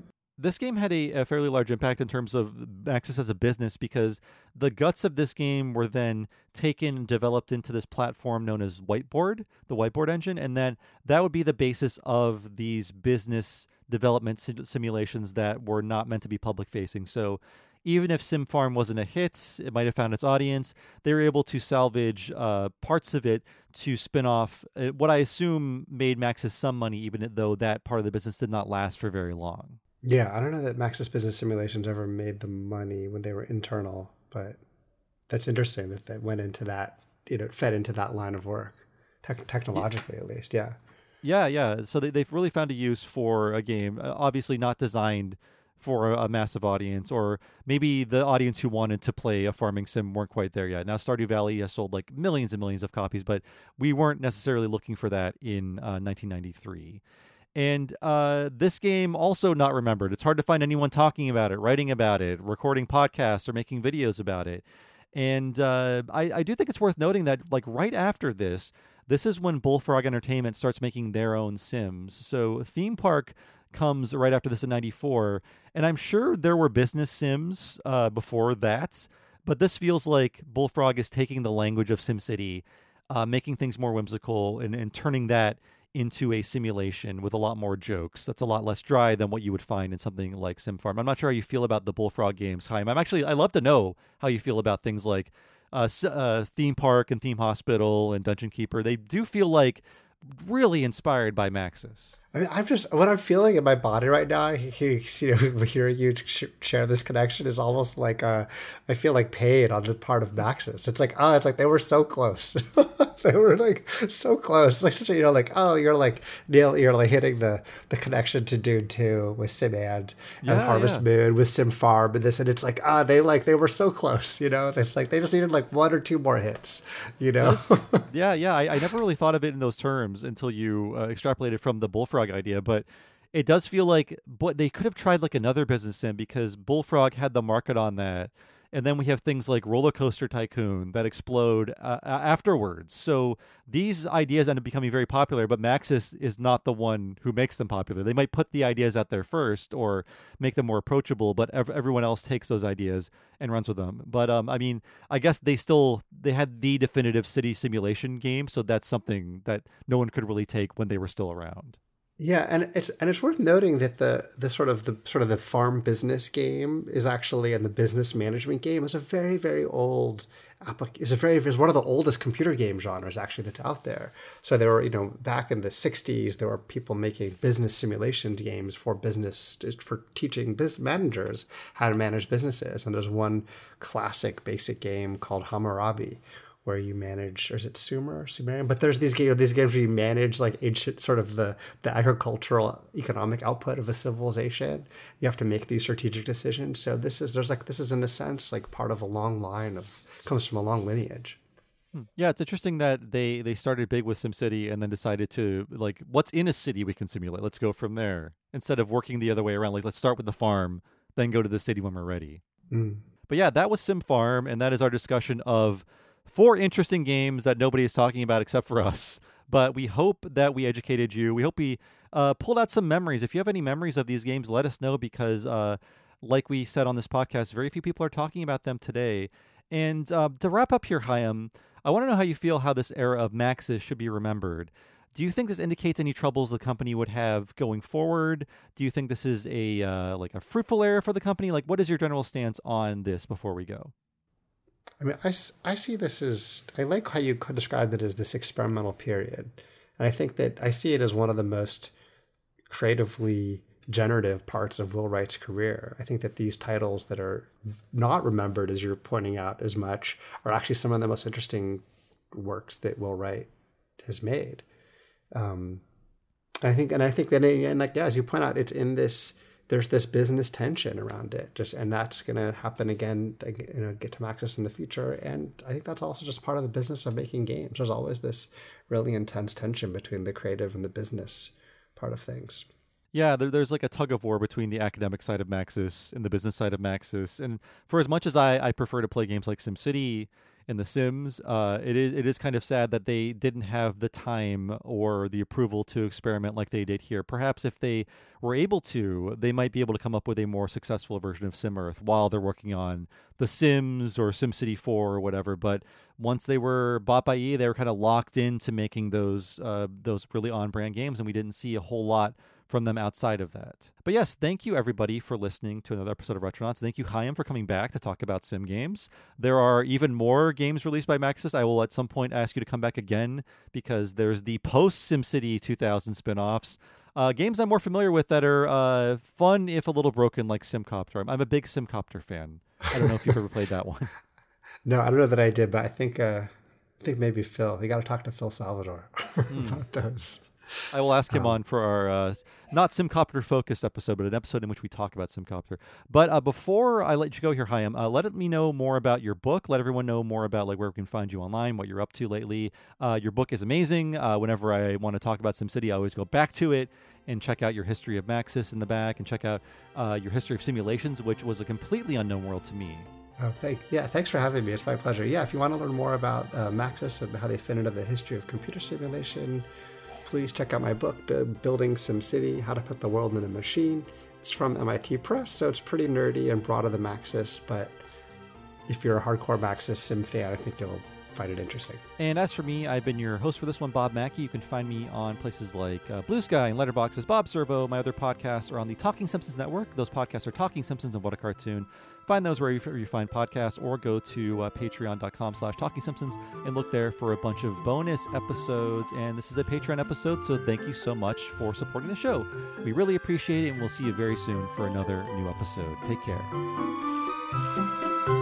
This game had a, a fairly large impact in terms of Maxis as a business because the guts of this game were then taken and developed into this platform known as Whiteboard, the Whiteboard engine, and then that would be the basis of these business development sim- simulations that were not meant to be public facing. So even if Sim Farm wasn't a hit, it might have found its audience. They were able to salvage uh, parts of it to spin off uh, what I assume made Maxis some money, even though that part of the business did not last for very long. Yeah, I don't know that Maxis Business Simulations ever made the money when they were internal, but that's interesting that that went into that, you know, fed into that line of work, te- technologically at least. Yeah. Yeah, yeah. So they, they've really found a use for a game, uh, obviously not designed for a, a massive audience, or maybe the audience who wanted to play a farming sim weren't quite there yet. Now, Stardew Valley has sold like millions and millions of copies, but we weren't necessarily looking for that in uh, nineteen ninety-three. And uh, this game also not remembered. It's hard to find anyone talking about it, writing about it, recording podcasts, or making videos about it. And uh, I, I do think it's worth noting that, like, right after this, this is when Bullfrog Entertainment starts making their own Sims. So Theme Park comes right after this in ninety-four, and I'm sure there were business Sims uh, before that, but this feels like Bullfrog is taking the language of SimCity, uh, making things more whimsical, and, and turning that into a simulation with a lot more jokes. That's a lot less dry than what you would find in something like Sim Farm. I'm not sure how you feel about the Bullfrog games, Chaim. I'm actually, I love to know how you feel about things like uh, uh, Theme Park and Theme Hospital and Dungeon Keeper. They do feel like really inspired by Maxis. I mean, I'm just, what I'm feeling in my body right now, he, you know, hearing you share this connection is almost like, uh, I feel like pain on the part of Maxis. It's like, oh, it's like they were so close. They were like so close. It's like such a, you know, like, oh, you're like, Neil, you're like hitting the, the connection to Dune two with SimAnd yeah, and Harvest yeah. Moon with Sim Farm and this. And it's like, ah, oh, they like, they were so close, you know, it's like, they just needed like one or two more hits, you know? yeah, yeah. I, I never really thought of it in those terms until you uh, extrapolated from the Bullfrog idea, but it does feel like but they could have tried like another business sim because Bullfrog had the market on that, and then we have things like Roller Coaster Tycoon that explode uh, afterwards. So these ideas end up becoming very popular, but Maxis is not the one who makes them popular. They might put the ideas out there first or make them more approachable, but ev- everyone else takes those ideas and runs with them. But um, I mean, I guess they still they had the definitive city simulation game, so that's something that no one could really take when they were still around. Yeah, and it's and it's worth noting that the the sort of the sort of the farm business game is actually, and the business management game is a very very old applic- is a very is one of the oldest computer game genres actually that's out there. So there were, you know, back in the sixties there were people making business simulations games for business for teaching business managers how to manage businesses. And there's one classic basic game called Hammurabi, where you manage, or is it Sumer, Sumerian? But there's these games, these games where you manage like ancient, sort of the, the agricultural economic output of a civilization. You have to make these strategic decisions. So this is, there's like, this is in a sense like part of a long line of, comes from a long lineage. Yeah, it's interesting that they, they started big with SimCity and then decided to, like, what's in a city we can simulate? Let's go from there. Instead of working the other way around, like, let's start with the farm, then go to the city when we're ready. Mm. But yeah, that was Sim Farm, and that is our discussion of four interesting games that nobody is talking about except for us. But we hope that we educated you. We hope we uh, pulled out some memories. If you have any memories of these games, let us know, because uh, like we said on this podcast, very few people are talking about them today. And uh, to wrap up here, Chaim, I want to know how you feel how this era of Maxis should be remembered. Do you think this indicates any troubles the company would have going forward? Do you think this is a uh, like a fruitful era for the company? Like, what is your general stance on this before we go? I mean, I, I see this as, I like how you could describe it as this experimental period. And I think that I see it as one of the most creatively generative parts of Will Wright's career. I think that these titles that are not remembered, as you're pointing out, as much, are actually some of the most interesting works that Will Wright has made. Um, and I think, and I think that, and like, yeah, as you point out, it's in this, there's this business tension around it, just, and that's going to happen again, you know, get to Maxis in the future. And I think that's also just part of the business of making games. There's always this really intense tension between the creative and the business part of things. Yeah, there, there's like a tug of war between the academic side of Maxis and the business side of Maxis. And for as much as I, I prefer to play games like SimCity in The Sims. Uh, it is it is kind of sad that they didn't have the time or the approval to experiment like they did here. Perhaps if they were able to, they might be able to come up with a more successful version of SimEarth while they're working on The Sims or SimCity four or whatever. But once they were bought by E A, they were kind of locked into making those uh, those really on-brand games, and we didn't see a whole lot from them outside of that. But yes, thank you everybody for listening to another episode of Retronauts. Thank you, Chaim, for coming back to talk about sim games. There are even more games released by Maxis. I will at some point ask you to come back again because there's the post SimCity two thousand spin-offs. Uh, games I'm more familiar with that are uh, fun if a little broken, like Simcopter. I'm, I'm a big Simcopter fan. I don't know if you've ever played that one. No, I don't know that I did, but I think uh, I think maybe Phil. You got to talk to Phil Salvador mm. about those. I will ask him um, on for our uh, not Simcopter focused episode, but an episode in which we talk about Simcopter. But uh, before I let you go here, Chaim, uh, let me know more about your book. Let everyone know more about like where we can find you online, what you're up to lately. Uh, your book is amazing. Uh, whenever I want to talk about SimCity, I always go back to it and check out your history of Maxis in the back, and check out uh, your history of simulations, which was a completely unknown world to me. Oh, thank yeah, thanks for having me. It's my pleasure. Yeah, if you want to learn more about uh, Maxis and how they fit into the history of computer simulation, please check out my book, Building SimCity, How to Put the World in a Machine. It's from M I T Press, so it's pretty nerdy and broader than Maxis, but if you're a hardcore Maxis sim fan, I think you'll find it interesting. And as for me, I've been your host for this one, Bob Mackey. You can find me on places like uh, Blue Sky and Letterboxd, Bob Servo. My other podcasts are on the Talking Simpsons Network. Those podcasts are Talking Simpsons and What a Cartoon. Find those wherever you find podcasts, or go to uh, patreon.com slash Talking Simpsons and look there for a bunch of bonus episodes. And this is a Patreon episode, so thank you so much for supporting the show. We really appreciate it, and we'll see you very soon for another new episode. Take care.